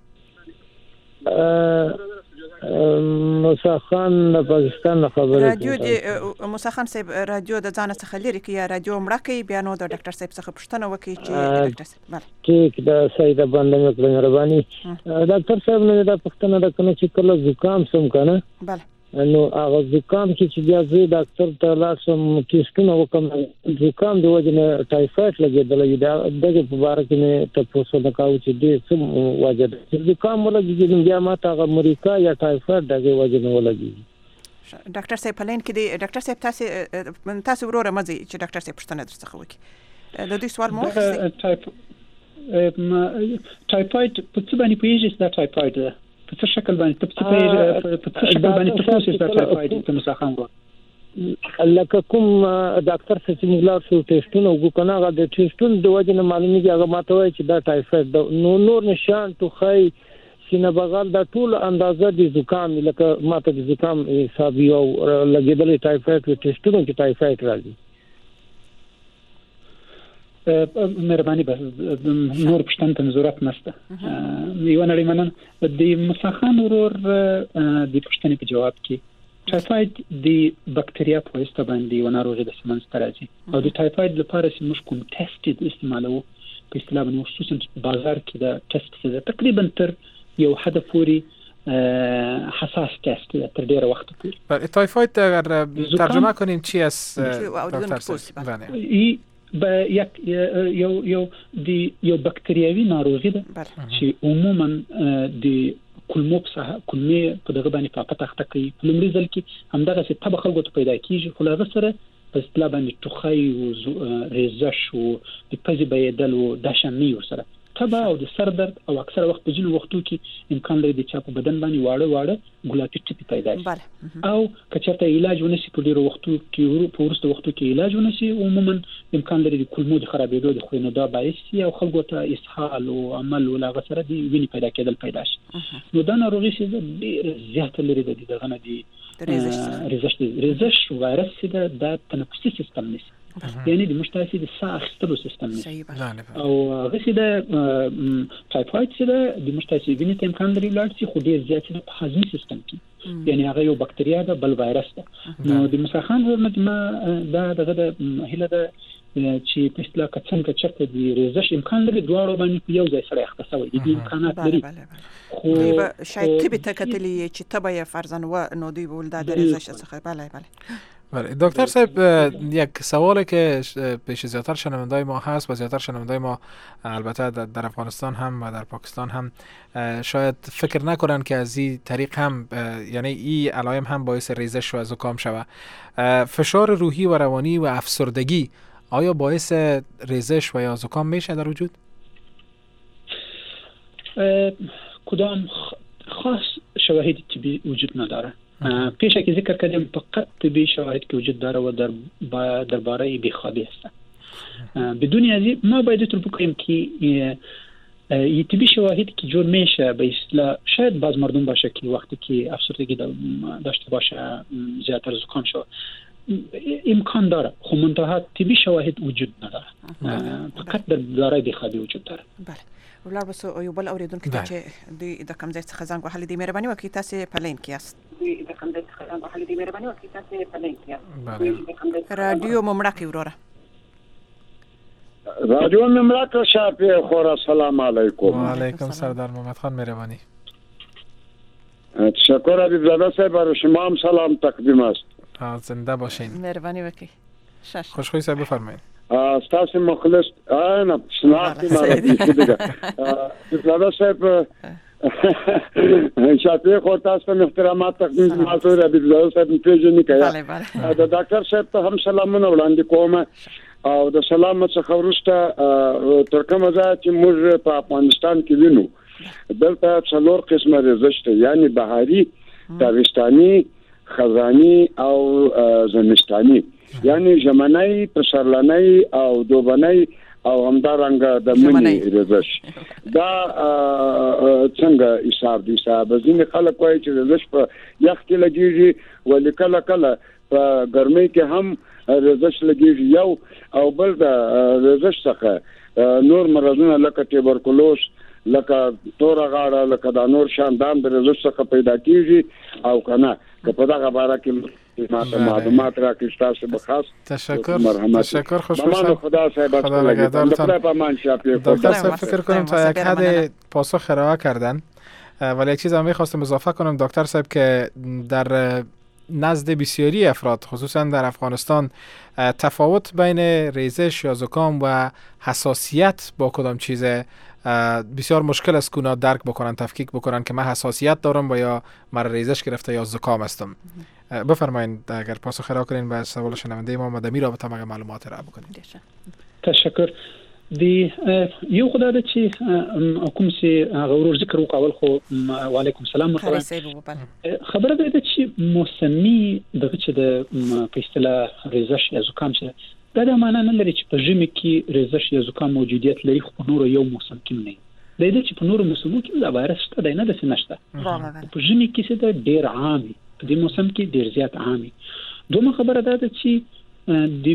موسی خان پاکستان خبره. رادیو د موسی خان صاحب رادیو د ځان څخه لري کې یا رادیو مړه کې بیا نو د ډاکټر صاحب څخه پوښتنه وکړي چې ډاکټر صاحب بله ټیک دا صحیح ده باندې مې مهرباني ډاکټر صاحب نه دا پوښتنه ده کنه چې کله زکام سم کنه بله نو هغه زکام کې چې بیا زه ډاکټر ته لاړم ټیسټونه وکم زکام د وجه نه ټایفاید لګېدل دا دغه په اړه کې نه تاسو نه کاوه چې دې څه وجه ده زکام ولګي بیا ما ته امریکا یا ټایفاید دغه وجه نه ولګي. ډاکټر صاحب پلین کې دی ډاکټر صاحب تاسو تاسو وروره مزي چې ډاکټر صاحب پوښتنه درڅخه وکړي د دې سوال مو تایفاید په څه باندې پیږي چې دا تایفاید ده په څه شکل باندې په څه په څه شکل باندې تاسو دا تایفاید ته مسخان وو لکه کوم ډاکټر چې موږ لا شو ټیسټونه وکړو هغه د ټیسټونو د وجه نه معلومیږي هغه ماته وایي چې دا ټایفاید نو نور نشان ټوخی سینه بغل دا ټول اندازه د زکام لکه ماته د زکام حساب یو لګیدل ټایفاید په ټیسټونو کې ټایفاید راځي مهرباني بس نور پښتن ته ضرورت نشته یو نړۍ منن د مسخان ورور د پښتنې په جواب کې ټایفاید د بکټریا په واسطه باندې وناروغي د سیمنس ترازي او د ټایفاید لپاره چې موږ کوم ټیسټ استعمالو په اصطلاح باندې خصوصا بازار کې دا ټیسټ څه تقریبا تر یو حد پورې حساس ټیسټ تر ډیره وخت پورې بله تایفاید اگر ترجمه کنیم چی است دکتر صاحب با یک یو یو د یو بکټریاوي ناروغي ده چې عموما د کلمو په کلمې په دغه باندې په پټه کوي په لومړي ځل کې همدغه څه طبقه خلکو ته پیدا کیږي خو هغه سره په اصطلاح باندې ټوخی او ریزش او د پزې بېدل او د شمې سره تبا او د سر درد او اکثر وخت په ځینو وختو کې امکان لري د چا په بدن باندې واړه واړه ګلابي ټپي پیدا شي او کچته علاج ونشي په ډیرو وختو کې ورو په ورسته وختو کې علاج ونشي عموما امکان لري د کولمو د خرابېدو د خوینو دا باعث شي او خلکو ته اسهال او عمل ولا غسره دی ویني پیدا کېدل پیدا شي نو دا ناروغي چې ډیر زیات لري د دغه نه دی ریزش ریزش وایرس ده د تنفسي سیستم نشي یعنی د مشترکي د ساه اخیستلو سیستم نشي او غسی د ټایفاید چې د مشترکي ویني ته امکان لري لاړ شي خو ډیر زیات په هضمي سیستم کې یعنی هغه یو بکټریا ده بل وایرس ده نو د مسخان ورنه ما دا دغه د هله ده چې په اصطلاح څنګه چرته د ریزش امکان لري دواړو باندې په یو ځای سره اختصاصي دي امکانات لري خو شاید طبي تکتلی چې تبع فرضاً و نو دی ول د ریزش څخه بله بله بله دکتر صاحب یک سوالی که پیش زیادتر شنوندای ما هست و زیادتر شنوندای ما البته در افغانستان هم و در پاکستان هم شاید فکر نکنن که از این طریق هم یعنی این علائم هم باعث ریزش و زکام شود فشار روحی و روانی و افسردگی آیا باعث ریزش و یا زکام میشه در وجود؟ کدام خاص شواهد طبی وجود نداره پیش که ذکر کردیم فقط طبی شواهد که وجود داره و در درباره بیخوابی هست بدون از این ما باید اطلاع بکنیم که یه طبی شواهد که جور میشه به اصطلاح شاید بعض مردم باشه که وقتی که افسردگی داشته باشه زیادتر زکام شود امکان داره خو منتها طبی شواهد وجود نداره فقط درباره بیخوابی وجود داره بله ولر بس یو بل اوریدونکو ته چې د کم ځای څخه زنګ وهلی دی مهرباني وکړئ تاسو په لین کې یاست د کم ځای څخه زنګ وهلی دی مهرباني وکړئ تاسو په لین کې یاست رادیو ممړه کې وروره رادیو ممړه کې شافي خور السلام علیکم و علیکم سردار محمد خان مهربانی تشکر حبیب زاده صاحب برای شما هم سلام تقدیم است زنده باشین مهربانی وکړئ خوشخوی صاحب بفرمایید ستاسو مخلص انا شناختی مرادی دیگه زاده صاحب شافعی خو تاسو ته احترامات تقدیم ماسوره حبیب زاده صاحب پیژنې کړه د ډاکټر صاحب ته هم سلامونه وړاندې کوم او د سلام څخه وروسته تر کومه ځای چې موږ په افغانستان کې وینو دلته څلور قسمه ریزش ته یعنی بهاري تابستاني خزاني او زمستاني یعنی ژمنی پسرلنی او دوبنی او همدارنګ د منی ریزش دا څنګه حساب دي حساب ځینې خلک وایي چې ریزش په یخ کې لګیږي ولې کله کله په ګرمۍ کې هم ریزش لګیږي یو او بل د ریزش څخه نور مرضونه لکه تبرکلوز لکه تور غاړه لکه د نور شاندام د ریزش څخه پیدا کیږي او کنه که په دغه باره کې معلومات راکړئ تاسو به خاص تشکر تشکر خوشحال خدا صاحب خدا نگهدارتان دکتر صاحب فکر کنم تا یک حد پاسخ ارائه کردن ولی یک چیز هم می‌خواستم اضافه کنم دکتر صاحب که در نزد بسیاری افراد خصوصا در افغانستان تفاوت بین ریزش یا زکام و حساسیت با کدام چیز بسیار مشکل است که اونا درک بکنن تفکیک بکنن که من حساسیت دارم و یا من ریزش گرفته یا زکام هستم. بفرمایید اگر پاسخ را کنین به سوال شنونده ما مدمی رابطه مگه معلومات را بکنید. تشکر. د یو خدای د چې کوم سي غوړ ذکر وکول خو وعلیکم السلام خبره ده چې موسمي دغه چې د په اصطلاح ریزش یا زکام چې دا د معنا نه لري چې په ژمي کې ریزش یا زکام موجودیت لري خو نور یو موسم کې نه دی د چې په نور موسمو کې دا وایرس شته دی نه د سنشته په ژمي کې څه د ډیر عامي په دې موسم کې ډیر زیات عامي دومره خبره ده چې د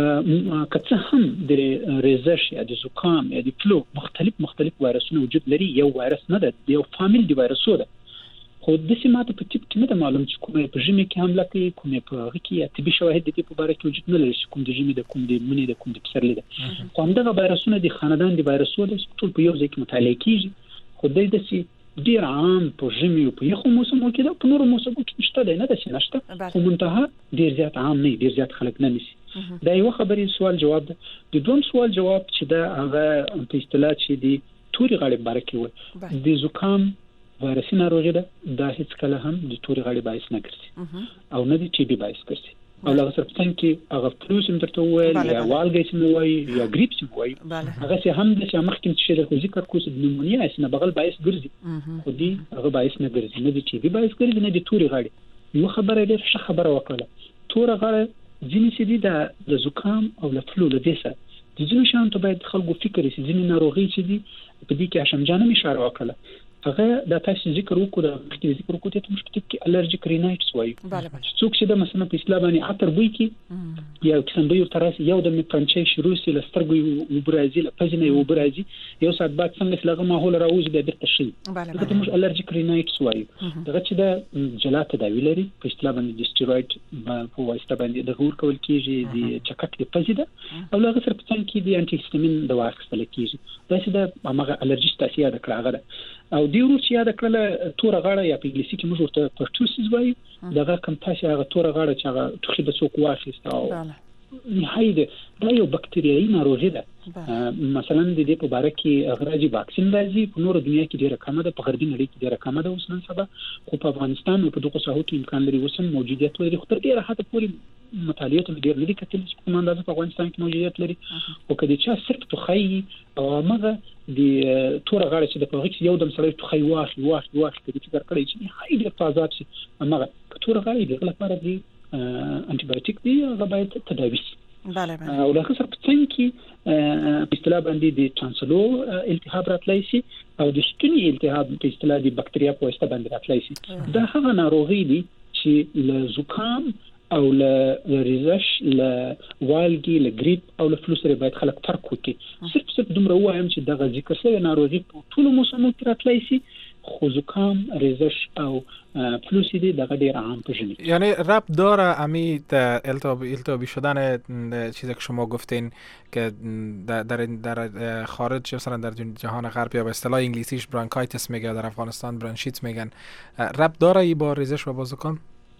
کڅه هم د ریزش یا د زکام یا د فلو مختلف مختلف وایرسونه وجود لري یو وایرس نه ده یو فامیل دی وایرسو ده خو د سیمات په ټیپ کې نه معلوم چې کومه په ژمي کې حمله کوي کومه په هغه کې یا طبي شواهد د دې په اړه کې وجود نه لري کوم د ژمي د کوم د منی د کوم د پسرلي ده خو همدغه وایرسونه د خاندان د وایرسو ده ټول په یو ځای کې مطالعه کیږي خو د دې ډیر عام په ژمي او په یخو موسمو کې ده په نورو موسمو کې نشته دی نه ده نشته خو منتها ډیر زیات عام نه ډیر زیات خلک نه نسی دا یو خبرې سوال جواب ده د دوم سوال جواب چې دا هغه په اصطلاح چې دی توري غاړي بارکه و د زکام وایرسي ناروغي ده دا هیڅ کله هم د توري غاړي باعث نه ګرځي او نه د ټي بي باعث ګرځي او لږ سره پتن کې هغه فلو سم درته وایي یا والګي سم وایي یا گریپ سم وایي هغه چې هم د چې مخکې چې د ذکر کوس د نمونیا اسنه بغل باعث ګرځي خو دي هغه باعث نه ګرځي نه د ټي بي باعث ګرځي نه د توري غاړي یو خبره ډېر ښه خبره وکړه تور غاړي ځینې چې دي د زکام او د فلو له دې سره د ځینو شان ته باید خلکو فکر وکړي ځینې ناروغي چې دي په دې کې هشمجانه اشاره وکړه هغه د تاسو ذکر وکړو د مخکې ذکر وکړو ته موږ په کې الرجیک رینایټس وایي څوک چې د مثلا په اسلام باندې عطر بوي کې یا کسان به یو تراس یو د میپرنچي شروع سي لسترګو او برازیل پزنه او برازي یو سات بعد څنګه لغه ماحول راوځي به د تشي دا موږ الرجیک رینایټس وایي دغه چې د جلات تداوی لري په اسلام باندې د سټیروید په واسطه باندې د غور کول کیږي د چکک د پزیده او لغه سره په څنګه کې د انټي هیستامین دوا اخیستل کیږي دا چې د هغه الرجی تاثیر د کړهغه او دی ورو چې یاد کړل تور غاړه یا په انګلیسي کې موږ ورته پرټوسیس وایي دغه کمپاس هغه تور غاړه چې هغه ټوخي د څوک واخیست او نهایده دا یو بکټریایي ناروغي ده مثلا د دې په اړه کې اغراضي واکسین راځي په نورو دنیا کې ډیره کمه ده په غربي نړۍ کې ډیره کمه ده اوس نن سبا خو په افغانستان او په دغه ساحو کې امکان لري وسم موجودیت لري خو تر ډیره حد پورې مطالعه ته ډیر لري کتل چې کوم اندازه په افغانستان کې موجودیت لري او کله چې صرف توخی او مغه د تور غاړه چې د پوغیکس یو دم سره توخی واخلي واخلي واخلي د فکر کړی چې هاي د تازات شي مغه تور غاړه د لپاره دی انټي بایوټیک دی هغه باید تداوی شي بله بله او لکه سره پڅن کې په اصطلاح باندې د ترانسلو التهاب راتلای شي او د ستوني التهاب په اصطلاح د بکټریا په واسطه باندې راتلای شي دا هغه ناروغي دي چې له زکام او له ریزش له والګي له گریپ او له فلو سره باید خلک فرق وکړي صرف صرف دومره وایم چې دغه ذکر شوی ناروغي په ټول موسمو کې راتلای شي خو زکام ریزش او فلو سیدی دغه ډیر عام پېژني یعنی ربط داره امی التهاب التهابی شدن چیزی که شما گفتین که در در, در خارج مثلا در جهان غرب یا به اصطلاح انگلیسیش برانکایتس میگه در افغانستان برانشیت میگن ربط داره ای با ریزش و با زکام؟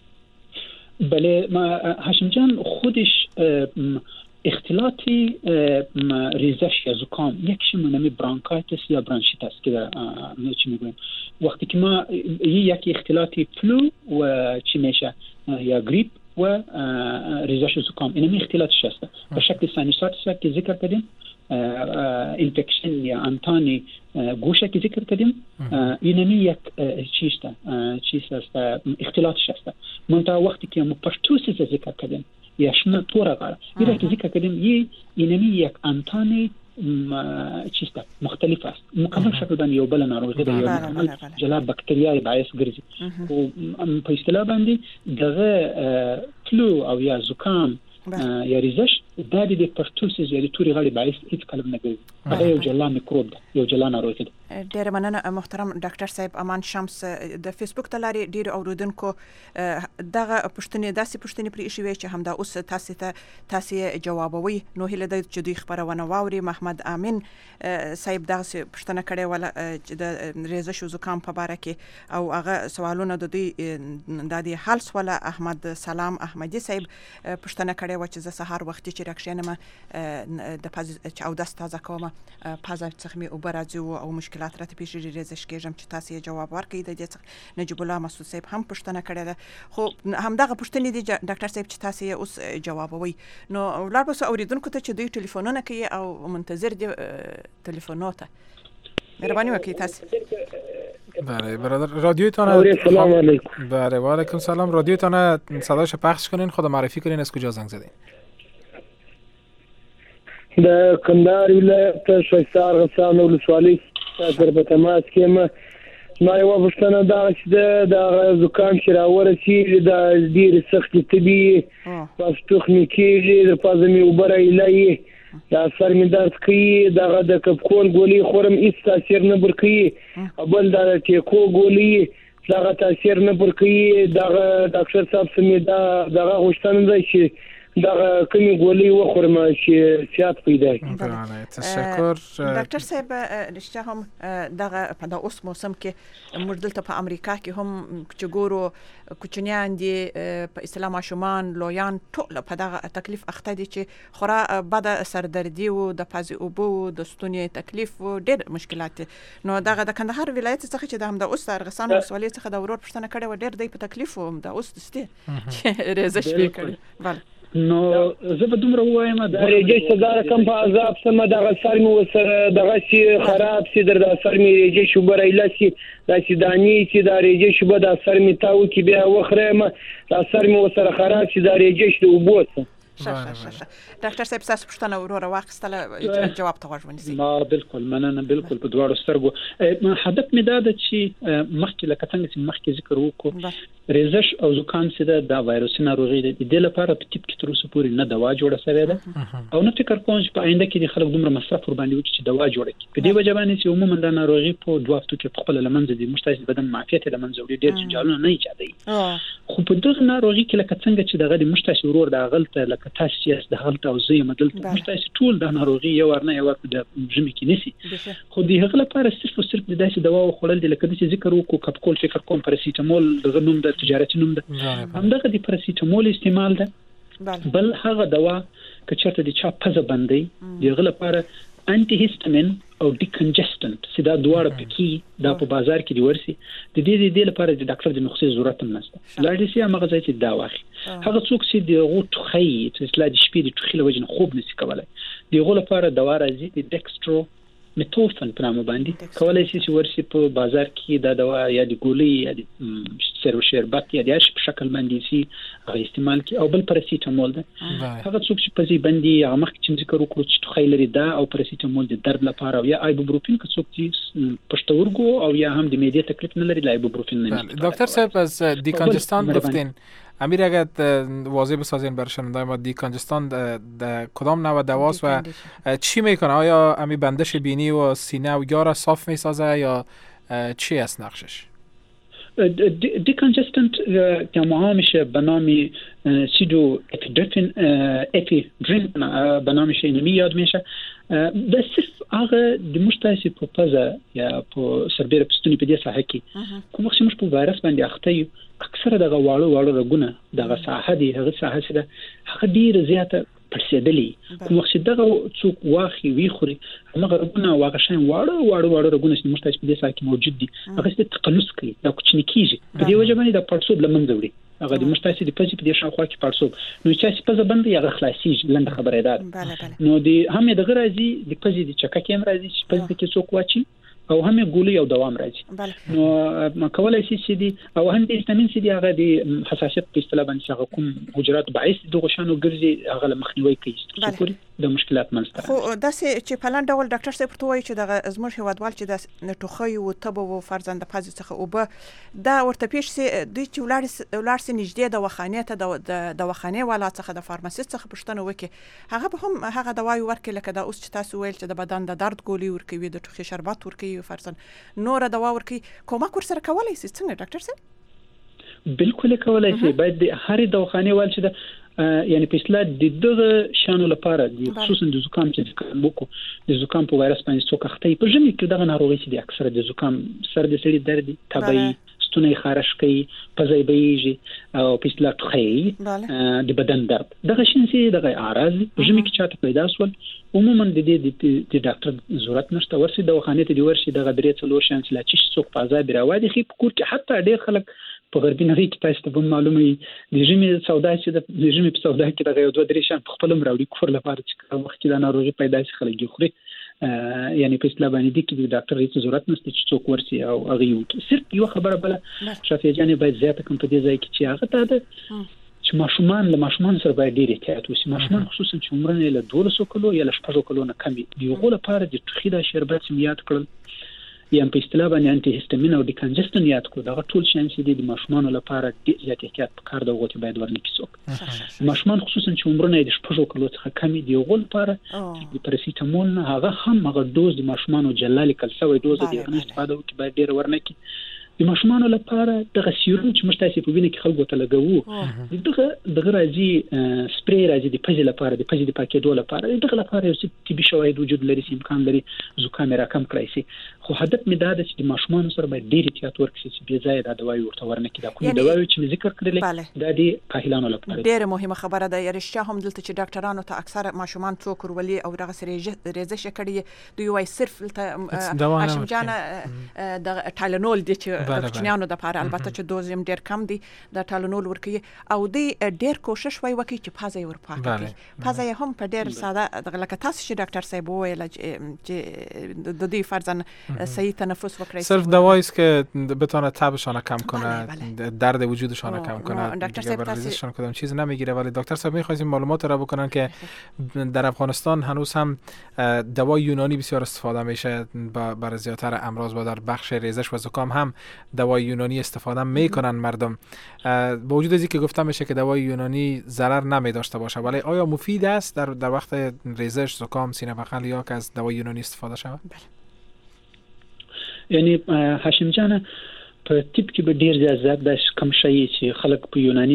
بله ما هاشم جان خودش اختلاط ریزش یا زکام یک شمونه برانکایتس یا برانشیت است که چی میگویم وقتی که ما یک اختلاطی فلو و چی میشه یا گریپ و ریزش زکام اینمی اختلاطش است به شکل سانیسات است که ذکر کردیم اینفکشن یا انتانی گوشه که ذکر کردیم اینمی یک چیست چیست است اختلاطش است منتها وقتی که ما پرتوسیس ذکر کردیم یا شنه تور غاړه یره کې ذکر کړم یی اینمی یک انتانی چیست مختلف است مکمل شکل باندې یو بل ناروغي دی یو مکمل جلا بکټریاي باعث ګرځي او په اصطلاح باندې دغه فلو او یا زکام یا ریزش د دې پرتوسیس یا د توري غاړي باعث هیڅ کلم نه ګرځي هغه یو جلا میکروب دی یو جلا ناروغي دی ډیر مننه محترم ډاکټر صاحب امان شمس د فیسبوک تلاري ډیر اوریدونکو دغه پښتنې داسې پښتنې پرې شوې چې همدا اوس تاسو ته تاسو جوابوي نو هله د چې دوی خبرونه واوري محمد امین صاحب دغه پښتنه کړي ولا چې د ریزش او زکام په اړه کې او هغه سوالونه د دوی د دې حل ولا احمد سلام احمدي صاحب پښتنه کړي و چې ز سهار وخت چې چې راکښینم د پاز چې او داس تازه کومه پاز څخه می وبراځي او مشکلات راته پیښ ریزش کېږم چې تاسو یې جواب ورکړئ. د دې نجیب الله مسعود صاحب هم پوښتنه کړې ده، خو همدغه پوښتنې دي ډاکټر صاحب چې تاسو یې اوس جوابوي. نو ولر به اوریدونکو ته چې دوی ټلیفونونه کوي او منتظر دي ټلیفونات مهرباني وکړئ تاسو. بله برادر رادیوتان. سلام علیکم. بله و علیکم سلام. رادیوتان صداش پخش کنین، خود معرفی کنین، از کجا زنگ زدین؟ د کندهار ولایت شایستار غسان ولسوالۍ سره په تماس کې ما ما یو پوښتنه دا چې د زکام چې راورسېږي د ډېرې سختې تبي پس تخنیکي د پازمي وبره ایلای دا سر می درد کوي، دغه د کپکول ګولۍ خورم هیڅ تاثیر نه ورکوي، بل دا ټیکو ګولۍ دغه تاثیر نه ورکوي. دغه ډاکټر صاحب سمې دا دغه غوښتنه ده چې دغه کومې ګولۍ وخورم چې صحت پیدا کړي. بله تشکر. ډاکټر صاحب رښتیا هم دغه په د اوس موسم کې موږ دلته په امریکا کې هم چې ګورو کوچنیان دي په اسلام ماشومان لویان ټول په دغه تکلیف اخته دي چې خورا بد سردردي او د پازي اوبو د ستوني تکلیف او ډېر مشکلات. نو دغه د کندهار ولایت څخه چې د هم د اوس ارغسان ولسوالۍ څخه د ورور پښتنه کړي و ډېر دی په تکلیف او د اوس دسته چې ریزش وکړي. بله نو زه به دومره وایم د ریجش صدر کم په عذاب سم دغه سر مو سره دغه شي خراب سي در د سر می ریجش وبره ایلاسي د سیدانی چې د ریجش وبد د سر می تاو کې بیا وخرم د سر می سره خراب سي د ریجش د وبوت. ډاکټر صاحب تاسو پوښتنه وروره واخیستله جواب ته غوږ ونیسئ. ما بالکل مننه، بالکل په دواړو سترګو. هدف مې دا ده چې مخکې لکه څنګه چې مخکې ذکر وکړو ریزش او زکام چې د وایروسي ناروغي د دې لپاره په ټیپ کې تر اوسه پورې نه دوا جوړه شوې ده او نه فکر کوم چې په آینده کې د خلک دومره مصرف ور باندې وکړي چې دوا جوړه کړي. په دې وجه باندې چې عموما د ناروغي په دوه هفتو کې خپل لمنځه دي مشتاق بدن معافیت لمنځه وړي ډېر جنجالونه نه ایجادوي. خو په دغه ناروغي کې لکه څنګه چې دغه د مشتاق ورور د غلطه لکه تاسو چې د غلطه او زه مدل مشتاق ټول د ناروغي یو ورنه یو ور د ژمي کې نسی. خو د هغه لپاره صرف او صرف د داسې دوا خورل د لکه د ذکر وکړو کپکول فکر کوم پاراسیټامول دغه نوم د تجارتي نوم ده همدغه د پاراسیټامول استعمال ده. بل هغه دوا که چېرته د چا پزه بندي دغه لپاره انټي هیستامین او ډیکنجسټنټ سیدا دواړه پکې دا په بازار کې دی ورسي د دې د لپاره د ډاکټر د مخصوص ضرورت هم نشته. لا دې سي هغه ځای چې دا واخی هغه څوک چې د غوټ خي چې سلا د شپې د ټخیله وجنه خوب نشي کولای دغه لپاره دوا راځي د ډیکسترو میتوفن په نامه باندې کولای شي چې ورسي په بازار کې دا دوا یا د ګولۍ یا د سرو شربت یا د هر په شکل باندې سي هغه استعمال کی او بل پاراسیټامول ده هغه څوک چې په ځای باندې هغه مخکې چې ذکر وکړو چې ټخی لري دا او پاراسیټامول د درد لپاره او یا ایبوبروفین که څوک چې پښتورګو او یا هم د معدې تکلیف نه لري لا ایبوبروفین نه. دکتر صاحب از دیکانجستان گفتین امیر اگر واضح بسازین بر شنوندای ما دیکانجستان در کدام نوع دواست و چی میکنه؟ آیا امی بندش بینی و سینه و یا را صاف میسازه یا چی است نقشش؟ دیکانجستنت که ما میشه به نام سیدو اپیدرفین اپیدرین به نامش اینمی یاد میشه به صرف هغه د مشتاسی په پزه یا په سربېره پستونی په دې ساحه کې کوم وخت موږ په وایرس باندې اخته یو اکثره دغه واړو واړو رګونه دغه ساحه دی هغه ساحه سره هغه ډیره زیاته پرسیدلی کوم وخت دغه څوک واخی وی خوري هغه رګونه واغه شین واړو واړو واړو رګونه چې مشتاس په دې ساحه کې موجود دي هغه ست تقلص کوي دا کوچنی کیږي په دې وجه باندې د پړسوب لمنځه وړي هغه د مشتاس د پزې په دې شاوخوا کې پړسوب نو چې په ځبند یې هغه خلاصي لنډه خبره ده نو د هم د غرازي د پزې د چکه کې هم راځي چې پزې کې څوک واچي او هم ګولۍ او دوام راځي نو ما کولای شي چې دي او هم د هیستامین سي دي هغه د حساسیت په اصطلاح باندې هغه کوم حجرات باعث د غشانو ګرځي هغه مخنیوي کوي چې د مشکلات منځته خو داسې چې په لاندې ډول ډاکټر صاحب ته وایي چې د زموږ هیوادوال چې د نټوخي او تبو او فرزند پازي څخه او به دا ورته پیښ سي د چې ولار ولار سي نږدې د وخانه ته د دواخانه والا څخه د فارماسیست څخه پښتنه وکي هغه به هم هغه دوايي ورکړي لکه دا اوس چې تاسو ویل چې د بدن د درد ګولۍ ورکوي د ټوخي شربت ورکوي فرزند نور دوا ورکي کومک ورسره کولای شي څنګه ډاکټر صاحب؟ بالکل کولای شي باید د هر دواخانه وال چې د یعنی په اصطلاح د دغه شانو لپاره د خصوصا د زکام چې موکو د زکام په وایرس باندې څوک اخته په ژمي کې دغه ناروغي چې د اکثره د زکام سر د سړي درد تبعي ستوني خارش کوي پزای بیږي او په اصطلاح ټوخی د بدن درد دغه شینسي دغه اعراض ژمی کې چاته پیدا سول عموما د دې د ډاکټر ضرورت نشته ورسي دواخانه ته دی ورشي دغه درې څلور شانس لا چې څوک په ځای راوړي خي کور کې حتی ډېر خلک په غربي نړۍ کې تاسو ته معلومه دي ژمی سودا چې د ژمی په سودا کې دغه یو دوه درې شان خپل مراوړي کفر لپاره چې کوم وخت دا ناروغي پیدا شي خلک یې خوري یعنی په اصطلاح باندې د کې ډاکټر هیڅ ضرورت نشته چې څوک ورسي او هغه یو صرف یو خبره بل شافعي جانې باید زیاته کوم په دې ځای کې چې هغه ته د چې ماشومان له ماشومان سره باید ډېر احتیاط وشي ماشومان خصوصا چې عمر یې له دولسو کلو یا له شپږو کلو نه کم دی یو لپاره د ټوخي د شربت سمیات کړل یا په اصطلاح باندې انټي هیستامین او ډیکنجستن یاد کړو دا ټول شان چې د ماشومان لپاره ډېر زیات احتیاط پکار دی غوته باید ورنکې څوک ماشومان خصوصا چې عمر نه د شپږو کلو څخه کم دی یو لپاره د پراسیتامول نه هغه هم هغه دوز د ماشومان جلالي کلسوي دوز دی هغه استفاده وکړي باید ډېر ورنکې د ماشومان لپاره دغه سیروم چې مشتاسي په وینه کې خلکو ته لګوو دغه دغه راځي سپری راځي د پزې لپاره د پزې د پاکېدو لپاره دغه لپاره یو څه طبي شواهد وجود لري چې امکان لري زکام راکم کړی شي خو هدف مې دا ده چې د ماشومان سره باید ډېر احتیاط وکړي چې بې ځای د دوايي ورته ورنکې دا کوم دوايي چې ذکر کړلې دا د کاهلانو لپاره ډېر مهمه خبره ده یا رښتیا هم دلته چې ډاکټرانو ته اکثر ماشومان څوک ورولي او دغه سره ریزش کړي دوی وايي صرف هاشم جان د ټایلنول دي چې د کوچنیانو د لپاره البته چې دوز یې ډېر کم دي د ټایلنول ورکوي او دوی ډېر کوشش وای وکړي چې پازه ور پاک کړي پازه هم په ډېر ساده دغه لکه تاسو چې ډاکټر صاحب وویل چې د دې فرضاً صحیح تنفس وکړي صرف دوایی است که بتونه تبشان کم کنه درد وجودشان کم کنه دکتر صاحب ریزششان کدام چیز نمیگیره ولی دکتر صاحب می‌خوایم معلومات را بکنن که در افغانستان هنوز هم دوای یونانی بسیار استفاده میشه برای زیاتر امراض و در بخش ریزش و زکام هم دوای یونانی استفاده میکنن مردم با وجود از اینکه گفته میشه که دوای یونانی ضرر نمی داشته باشه ولی آیا مفید است در در وقت ریزش زکام سینه بغل یا که از دوای یونانی استفاده شود؟ یعنی هاشم جان په تیپ کې به ډیر زیات د کم شي چې خلک په یوناني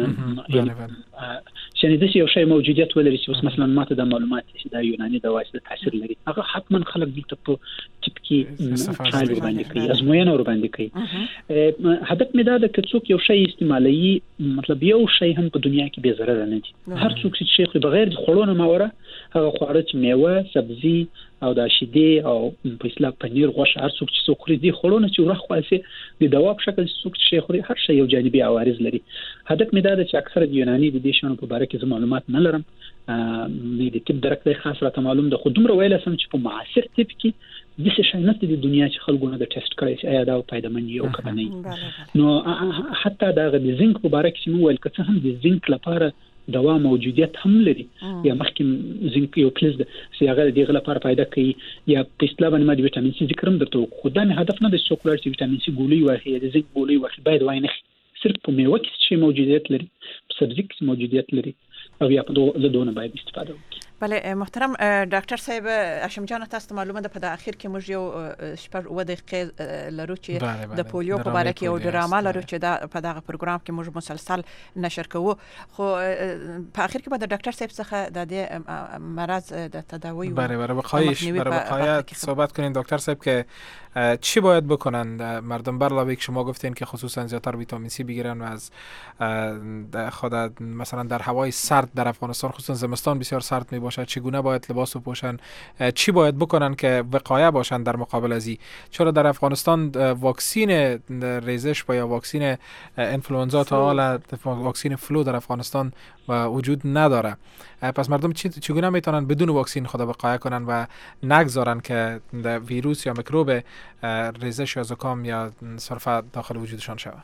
یعنی د یو شی موجودیت ولري چې مثلا ماته د معلومات چې د یوناني د واسطه تاثیر لري هغه حتما خلک دلته په تیپ کې ټرایل باندې کوي ازموینه ور باندې کوي هدف مې دا ده چې څوک یو شی استعمالوي مطلب یو شی هم په دنیا کې به ضرر نه دي هر څوک چې شي بغیر د خورونو ماوره هغه خواړه چې میوه سبزي او د شیدې او په اصطلاح پنیر غوښه هر څوک چې څوک خوري دي خورونه چې ورخ خاصه د دوا په شکل څوک چې خوري هر شی یو جانبي عوارض لري هدف مې دا ده چې اکثره د یوناني د دې شانو په اړه کې معلومات نه لرم مې د طب درک د خاص راته معلوم ده خو دومره ویل سم چې په معاصر طب کې د څه شي نشته د دنیا چې خلکو نه د ټیسټ کړی چې آیا دا پایدمن یو کبه نه نو حتی دا د زنک په اړه کې مو ویل کته هم د زنک لپاره دوا موجودیت هم لري یا مخکې زنک یو کلیز ده چې هغه د دغه لپاره پیدا کوي یا په اصطلاح باندې د ویټامین سي ذکر هم درته خو دا نه هدف نه د شوکولاټ چې ویټامین سي ګولۍ واخلي د زنک ګولۍ واخلي باید وای نه صرف په میوه کې چې موجودیت لري په سبزي کې موجودیت لري او یا په دوه لدونه باید استفاده وکړي بله محترم ډاکټر صاحب هاشم جان تاسو معلومه ده په د اخر کې موږ یو شپږ و دقیقې لرو چې د پولیو په اړه کې یو ډرامه لرو چې دا په دغه پروګرام کې موږ مسلسل نشر کوو خو په اخر کې به د ډاکټر صاحب څخه د دې مرض د تداوی برای برای بخواهش برای بخواهد صحبت کنین دکتر صاحب که چی باید بکنن مردم بر علاوه که شما گفتین که خصوصا زیاتر ویتامین سی بگیرن و از خود مثلا در هوای سرد در افغانستان خصوصا زمستان بسیار سرد می باشد چگونه باید لباس بپوشن چی باید بکنن که وقایه باشن در مقابل از این چرا در افغانستان واکسین ریزش و یا واکسین انفلوئنزا تا حالا واکسین فلو در افغانستان وجود نداره پس مردم چگونه میتونن بدون واکسین خود وقایه کنن و نگذارن که ویروس یا میکروب ریزش یا زکام یا سرفه داخل وجودشان شود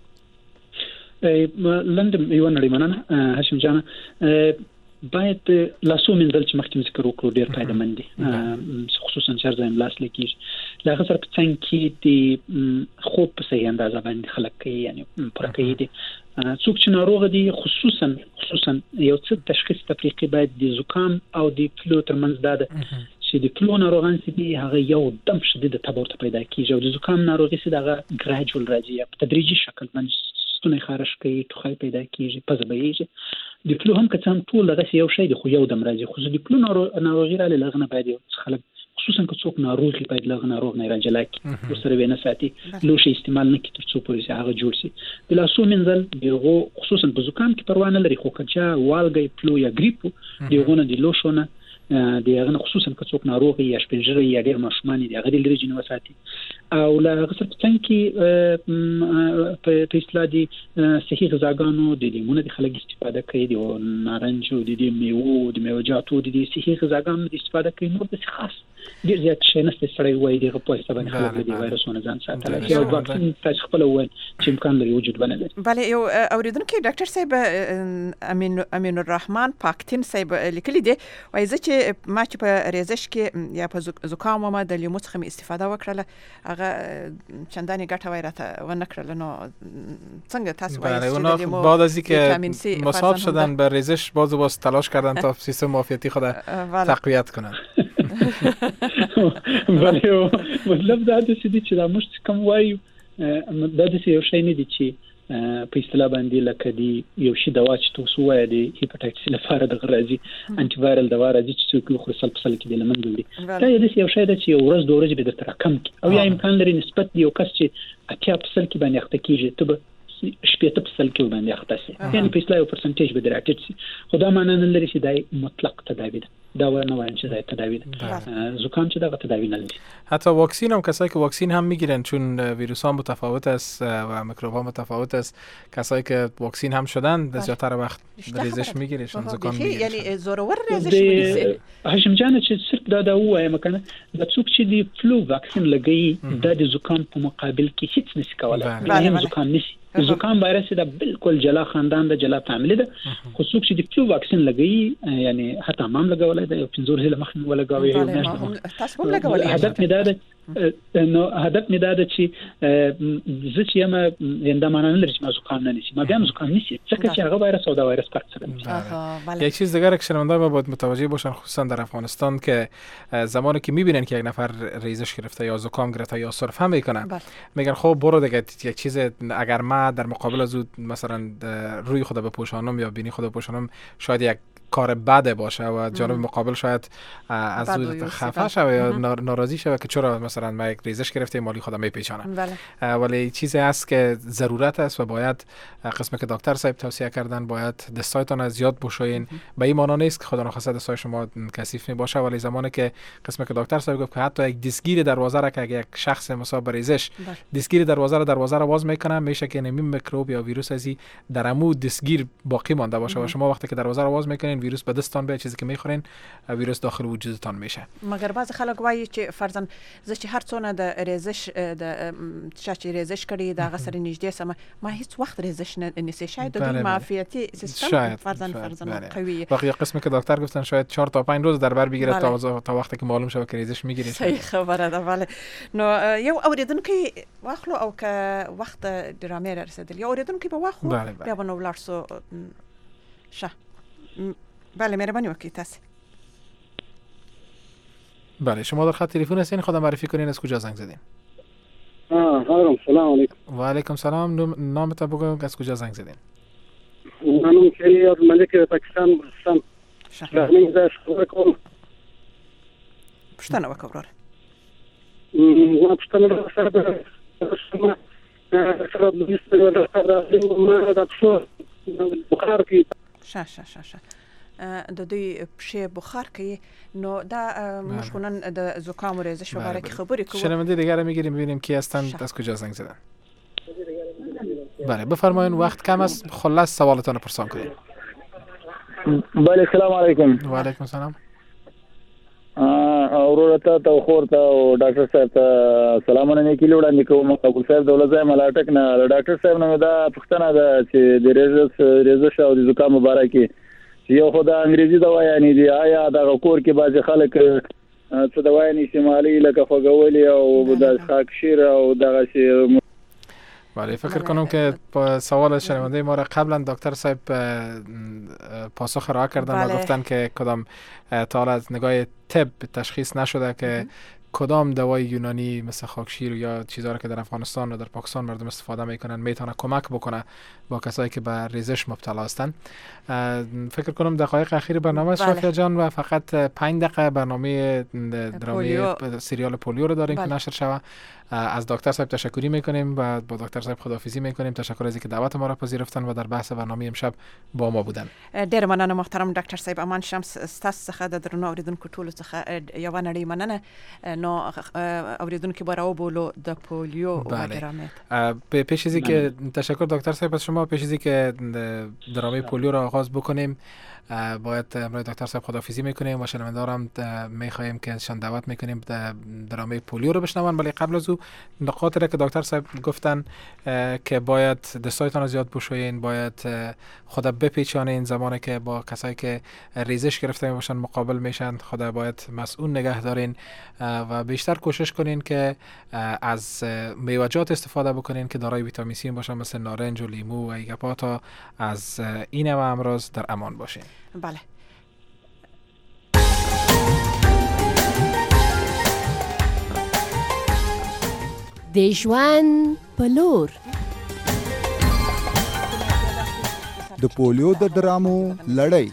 لندم یو نړۍ مننه هاشم جان باید لاسو منځل چې مخکې ذکر وکړو ډېر فائدمن دي خصوصا چې ځایم لاس لکېږي دا غسر په څنګه کې د خوب په صحیح اندازه باندې خلک کوي یعنی پر کوي دي څوک چې ناروغ دي خصوصا خصوصا یو څه تشخیص تفریقي باید د زکام او د فلو ترمنځ دا ده چې د فلو ناروغان چې دي هغه یو دم شدید تبورته پیدا کیږي او د زکام ناروغي چې دغه ګراجوال راځي په تدریجي شکل باندې ستونی خارش کوي ټوخی پیدا کیږي پزه بهیږي د فلو هم که څه هم ټول دغه یو شی دی خو یو دم راځي خو د فلو ناروغي را لغنه باید یو خلک خصوصا که څوک ناروغي باید له ناروغ نه راجلا کی ورسره ونه ساتي لوشي استعمال نه کی تر څو پورې هغه جوړ شي د لاسو منځل دغه خصوصا په زکام کې پروا نه لري خو کچا والګي فلو یا ګریپ دغه نه د لوشونه دغه خصوصا که څوک ناروغ یا شپنجره یا ډیر ماشومان دي هغه د لري جنو ساتي او لا غسر څنګه په اصطلاح دي صحي غذاګانو د لیمونو د خلک استفاده کوي د نارنج او د میوه د میوه‌جاتو د صحي غذاګانو د استفاده کوي نو د خاص ډیر زیات شي نه ستړي وای دغه په څه باندې خلک د وایرسونو ځان ساتل یا واکسین تاسو خپل ول چې امکان لري وجود باندې بله یو اوریدونکو ډاکټر صاحب امین امین الرحمن پاکتین صاحب لیکلی دی وایي چې ما چې په ریزش کې یا په زکام ما د لیمو څخه استفاده وکړه هغه چندانی ګټه وایره و نکړل نو څنګه تاسو وایي چې لیمو بعد از اینکه مصاب شدن به ریزش باز و باز تلاش کردن تا سیستم معافیتی خود تقویت کنن ولی مطلب دا د سې چې دا مشت کوم وایو دا د یو شی نه دي چې په اصطلاح باندې لکه دی یو شی دوا چې تاسو وایي د هیپاټایټس لپاره د غرازي انټي وایرل دوا راځي چې څوک خو سل سل کې د لمن جوړي دا یو شی دا چې یو ورځ دوه ورځې به درته کم او یا امکان لري نسبت یو کس چې اتیا په سل کې باندې اخته کیږي ته شپږ په سل کې باندې اخته شي یعنی په اصطلاح یو پرسنټیج به دراتې شي خدا معنی نه لري چې دا مطلق تداوی ده دا ونه وایم چې دا تداوی ده زکام چې دا تداوی نه لري حتی واکسین هم کسایی که واکسین هم میگیرن چون ویروس ها متفاوت است و میکروب ها متفاوت است کسایی که واکسین هم شدن زیاتر وقت ریزش میگیره چون زکام میگیره یعنی زورور ریزش میگیره هاشم جان چې صرف دا دا وایم کنه دا څوک چې دی فلو واکسین لګي دا د زکام په مقابل کې هیڅ نشي کولای نه زکام نشي زکام وایرس دا بالکل جلا خاندان د جلا فاميلي ده خو څوک چې د فلو واکسین لګي یعنی حتی مام لګولای دا یو پنځور هله مخ ولا گاوي یو نه تاسو هم لګولای هدف مې دا ده نو هدف مې دا ده چې زه چې یم ینده معنی نه لري چې ما زکام نه نشي ما بیا زکام نشي ځکه چې هغه وایرس او دا وایرس فرق سره یک چیز دیگر که شنوندگان ما باید متوجه باشن خصوصا در افغانستان که زمانی که میبینن که یک نفر ریزش گرفته یا زکام گرفته یا سرفه میکنه میگن خب برو دیگه یک چیز اگر ما در مقابل از مثلا روی خود بپوشانم یا بینی خود بپوشانم شاید یک کار بده باشه و جانب مقابل شاید از او خفه شوه یا ناراضی شوه که چرا مثلا ما یک ریزش گرفته مالی خودم میپیچانم ولی چیزی هست که ضرورت است و باید قسمی که دکتر صاحب توصیه کردن باید دستایتان از زیاد بشوین به این معنی نیست که خدا نخواسته دستای شما کثیف میباشه ولی زمانی که قسمی که دکتر صاحب گفت که حتی یک دستگیر دروازه را که یک شخص مصاب به ریزش دستگیر دروازه را دروازه را باز میکنه میشه که نمی میکروب یا ویروس ازی در عمود دستگیر باقی مانده باشه و شما وقتی که دروازه را باز میکنین ویروس به دستان به چیزی که میخورین ویروس داخل وجودتان میشه مگر بعض خلک وایي چې فرضاً زه چې هر څونه د ریزش د چې ریزش کړي د غسر نږدې سم ما هیڅ وخت ریزش نه نسی شاید د معافیتی سیستم فرضاً فرضاً قوی باقی قسمی که دکتر گفتن شاید چهار تا پنج روز در بر بگیره تا تا وقتی که معلوم شوه که ریزش میگیرین صحیح خبره ده بله نو یو اوریدونکو واخلو او که وخت درامه رسیدل یو اوریدونکو به واخلو بیا بنو ولارسو شه بله مهربانی وکړئ تاسو بله شما در خط تلفن هستین خودم معرفی کنین از کجا زنگ زدین آه سلام سلام علیکم و علیکم سلام نامت بگو از کجا زنگ زدین نام شریعت ملک پاکستان بلوچستان رحمین زاش کوم پښتنه وکړه ما پښتنه سره سره سره د دې سره ما د څو بخار کې شه شه شه شه د دوی پښې بخار کوي نو دا مشخونن د زکام و ریزش و باره که خبری کوم شنونده دیگر میگیریم ببینیم کی هستند از کجا زنگ زدن بله بفرمایید وقت کم است خلاص سوالتان رو پرسان کنید بله سلام علیکم و علیکم السلام اورورته ته خورته او ډاکټر صاحب ته سلامونه نه کیلو وړاندې کوم ابو صاحب دولت زای ملاټک نه ډاکټر صاحب نو دا پښتنه ده چې د ریزش ریزش او د زکام مبارکي یو خدای انګریزي دوا یعنی دی آیا د کور کې باز خلک څه دوا یعنی استعمالي لکه خوګولي او د خاکشیر او دغه شی بله فکر کنم که با سوال شنونده ما را قبلا دکتر صاحب پاسخ را کردن و گفتن که کدام تا از نگاه طب تشخیص نشده که کدام دوای یونانی مثل خاکشیر یا چیزایی که در افغانستان و در پاکستان مردم استفاده میکنن میتونه کمک بکنه با کسایی که به ریزش مبتلا هستند. فکر کنم دقایق اخیر برنامه شافیا جان و فقط پنج دقیقه برنامه درامی سریال پولیو رو داریم که نشر شوه. از دکتر صاحب تشکری میکنیم و با دکتر صاحب خداحافظی میکنیم. تشکر از اینکه دعوت ما را پذیرفتن و در بحث برنامه امشب با ما بودن. ډیر مننه محترم ډاکټر صاحب. امان شمس ستاسو څخه د درنو اوریدونکو ټولو څخه یو نړۍ مننه. نو اوریدونکو برای بولو د پولیو و درامات. پیش از اینکه تشکر دکتر صاحب از شما، پیش از اینکه درامه پولیو را آغاز بکنیم باید امروز دکتر صاحب خداحافظی میکنیم و شنوندارم میخواهیم که شان دعوت میکنیم درامه پولیو رو بشنون. ولی قبل از او نقاطی را که دکتر صاحب گفتن که باید دستایتان رو زیاد بشویین، باید خدا بپیچانین زمانی که با کسایی که ریزش گرفته میباشن مقابل میشن، خدا باید مسئول نگه دارین و بیشتر کوشش کنین که از میوه‌جات استفاده بکنین که دارای ویتامین سی باشن مثل نارنج و لیمو و ایگپا تا از این و امراض در امان باشین. بله. د ژوند په لور د پولیو د ډرامو لړۍ.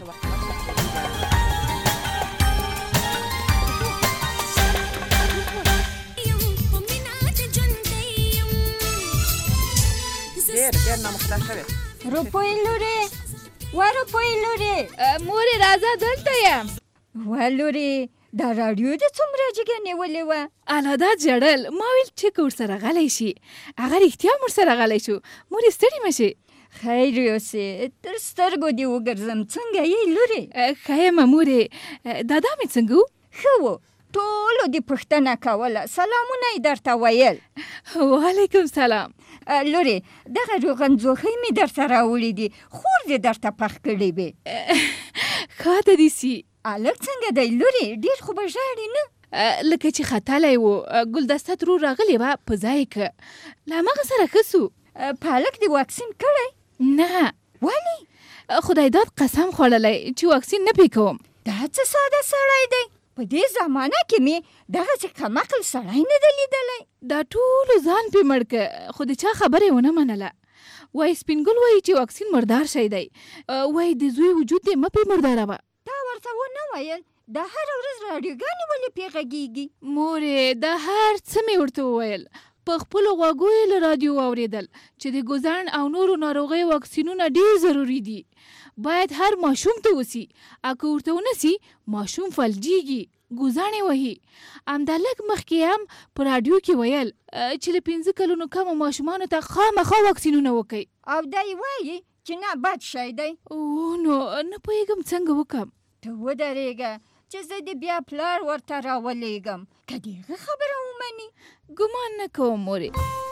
روپوی لورې وروپوی لورې مورې راځه دلته یم. ولورې دا راډیو د څومره جګه نیولې وه؟ الادا جړل ما ویل چې که ورسره غلی شي هغه رښتیا هم ورسره غلی شو. مورې ستړې مه شي. خیر یوسې تر سترګو دې وګرځم. څنګه یې لورې؟ ښه یمه مورې. دادا مې څنګه و؟ ښه و. ټولو دې پوښتنه کوله، سلامونه یې درته ویل. وعلیکم سلام. لورې دغه روغنځوخۍ مې درته راوړي دي، خور دې درته پخ کړې وې. ښه ته دې سي. هلک څنګه دی لورې؟ ډېر خو به ژاړې نه؟ لکه چې خطلی و، ګلدسته ترور راغلې وه په ځای که له همغه سره ښه سو. په هلک دې واکسین کړی؟ نه. ولې؟ خدای داد قسم خوړلی چې واکسین نه پې کوم. دا څه ساده سړی دی؟ په دې زمانه کې مې دغسې کمعقل سړی نه دی لیدلی. دا ټولو ځان پې مړ که خو د چا خبره یې ونه منله. وایي سپین ګل وایي چې واکسین مردار شی دی، وایي د زوی وجود دې مه پې مرداروه. تا ورته ونه ویل دا هره ورځ راډیوګانې ولې پې غږېږي؟ مورې دا هر څه مې ورته وویل. په خپلو غوږو یې له راډیو واورېدل چې د ګوزڼ او نورو ناروغیو واکسینونه ډېر ضروري دي. باید هر ماشوم ته وسي، او که ورته ونه سي ماشوم فلجیږي، ګوزڼې وهي. همدا لږ مخکې هم په راډیو کې ویل چې له پنځه کلونو کمو ماشومانو ته خامخا واکسینونه وکئ. او دی وایي چې نه بد شی دی. او نو نه پوهېږم څنګه وکړم. ته ودرېږه چې زه د بیا پلار ورته راولېږم، که د هغه خبره ومني. ګمان نه کوم مورې.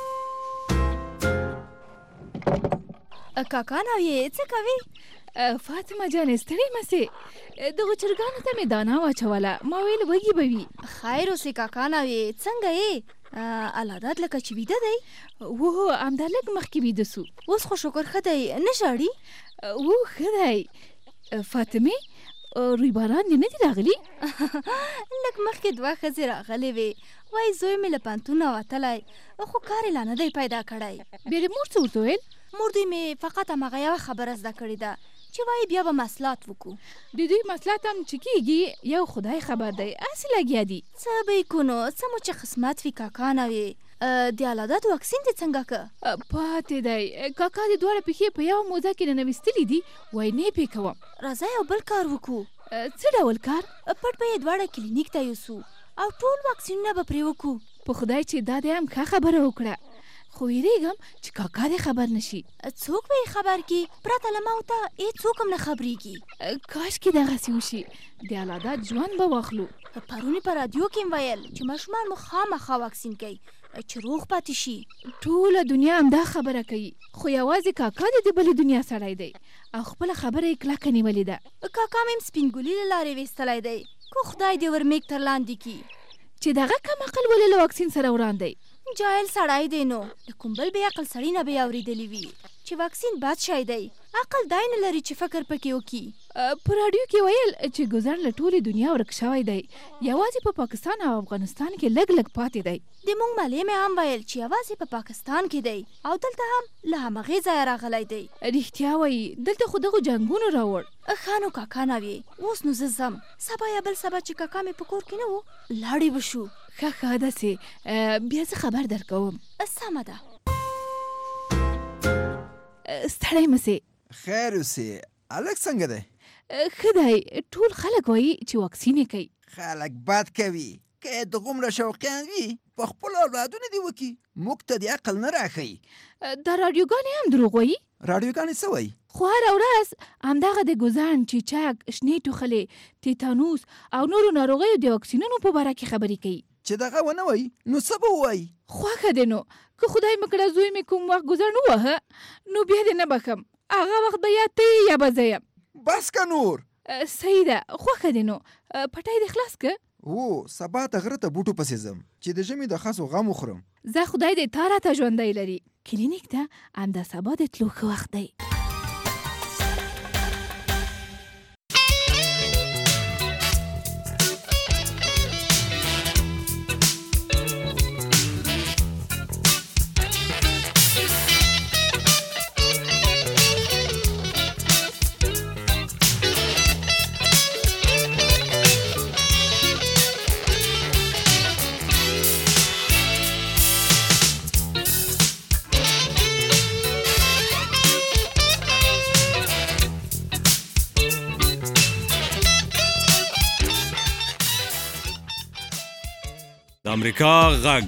کاکا ناویې څه کوې؟ فاطمه جانې ستړې مه سې. دغو چرګانو ته مې دانه واچوله، ما ویل وږي به وي. خیر اوسې کاکا ناویې څنګه یې؟ الاداد لکه چې ویده دی؟ و همدا لږ مخکې ویده سو. اوس خو شکر ښه دی، نه ژاړي؟ و ښه دی. فاطمې روی باران دې نه دي راغلي؟ لږ مخکې دوه ښځې راغلې وې، وایي زوی مې له پوهنتونه وتلی خو کار یې لا نه دی پیدا کړی. بیا د مور څه ورته ویل؟ مور دوی مې فقط همغه یوه خبره زده کړې ده چې وایي بیا به مسلات وکړو. د دوی مسلات هم چې کېږي یو خدای خبر دی، هسې لګیا دي. څه به یې کونو، څه مو چې قسمت وي کاکا نه وي. د الاداد واکسین دې څنګه که؟ پاتې دی. کاکا د دواړه پښې په یوه موزه کې ننویستلي دي، وایي نه یې پې کوم. راځه یو بل کار وکړو. څه ډول کار؟ پټ به یې دواړه کلینیک ته یوسو او ټول واکسینونه به پرې وکړو. په خدای چې دا دې هم ښه خبره وکړه، خو ویرېږم چې کاکا دې خبر نشي. څوک به یې خبر کي؟ پرته له ما ته هېڅوک هم نه خبرېږي. کاشکې دغسې وشي، د الاداد ژوند به واخلو. پرونې په راډیو کې ویل چې ماشومان مو خامخا واکسین کوي چې روغ پاتې شي. ټوله دنیا همدا خبره کوي، خو یوازې کاکا دې د بلې دنیا سړی دی او خپله خبره یې کلکه نیولې ده. کاکا مې هم سپین ګلي له لارې ویستلی دی، که خدای دې ورمیږ تر لاندې کي. چې دغه کم عقل ولې له واکسین سره وران دی؟ جاهل سړی دی، نو د کوم بل بې عقل سړي نه به یې اورېدلی وي چې واکسین بد شی دی. عقل دای نه لري چې فکر پکې وکړي. په رادیو کې ویل چې ګوزن له ټولې دنیا ورک شوی دی، یوازې په پاکستان او افغانستان کې لږ لږ پاتې دی. د مونږ معلم هم ویل چې یوازې په پاکستان کې دی او دلته هم له همغې ځایه راغلی دی. رښتیا وایي، دلته خو دغو جنګونو راوړ. ښه نو کاکا ناوې، اوس نو زه ځم. سبا یا بل سبا چې کاکا مې په کور کې نه و لاړې به شو. ښه ښه داسې بیا زه خبر درکوم. سمه ده. ستړی مسې. خیر اوسې. هلک څنګه دی؟ ښه دی. ټول خلک وایي چې واکسین یې کوي. خلک بد کوي. که یې د غومره شوقیان وي په خپلو اولادونو دې وکړي. موږ ته دې عقل نه راښیي. دا راډیوګانې هم دروغ وایي. راډیوګانې څه وایي؟ خو هره ورځ همدغه د ګوزن، چیچک، شنې ټوخلې، تیتانوس او نورو ناروغیو د واکسینونو په باره کې خبرې کوي. چې دغه ونه وایي نو څه به ووایي؟ خوښه دی. نو که خدای مه کړه زوی مې کوم وخت ګوزن ووهه نو بیا دې نه بخم. هغه وخت به یا ته یا به زه یم. بس که نور. صحیح ده. خوښه دی. نو پټی دې خلاص که؟ هو، سبا ته غره ته بوټو پسې ځم چې د ژمي د خسو غم وخورم. زه خدای دې تا راته ژوندی لري. کلینیک ته همدا سبا د تلو ښه وخت دی. د امریکا غږ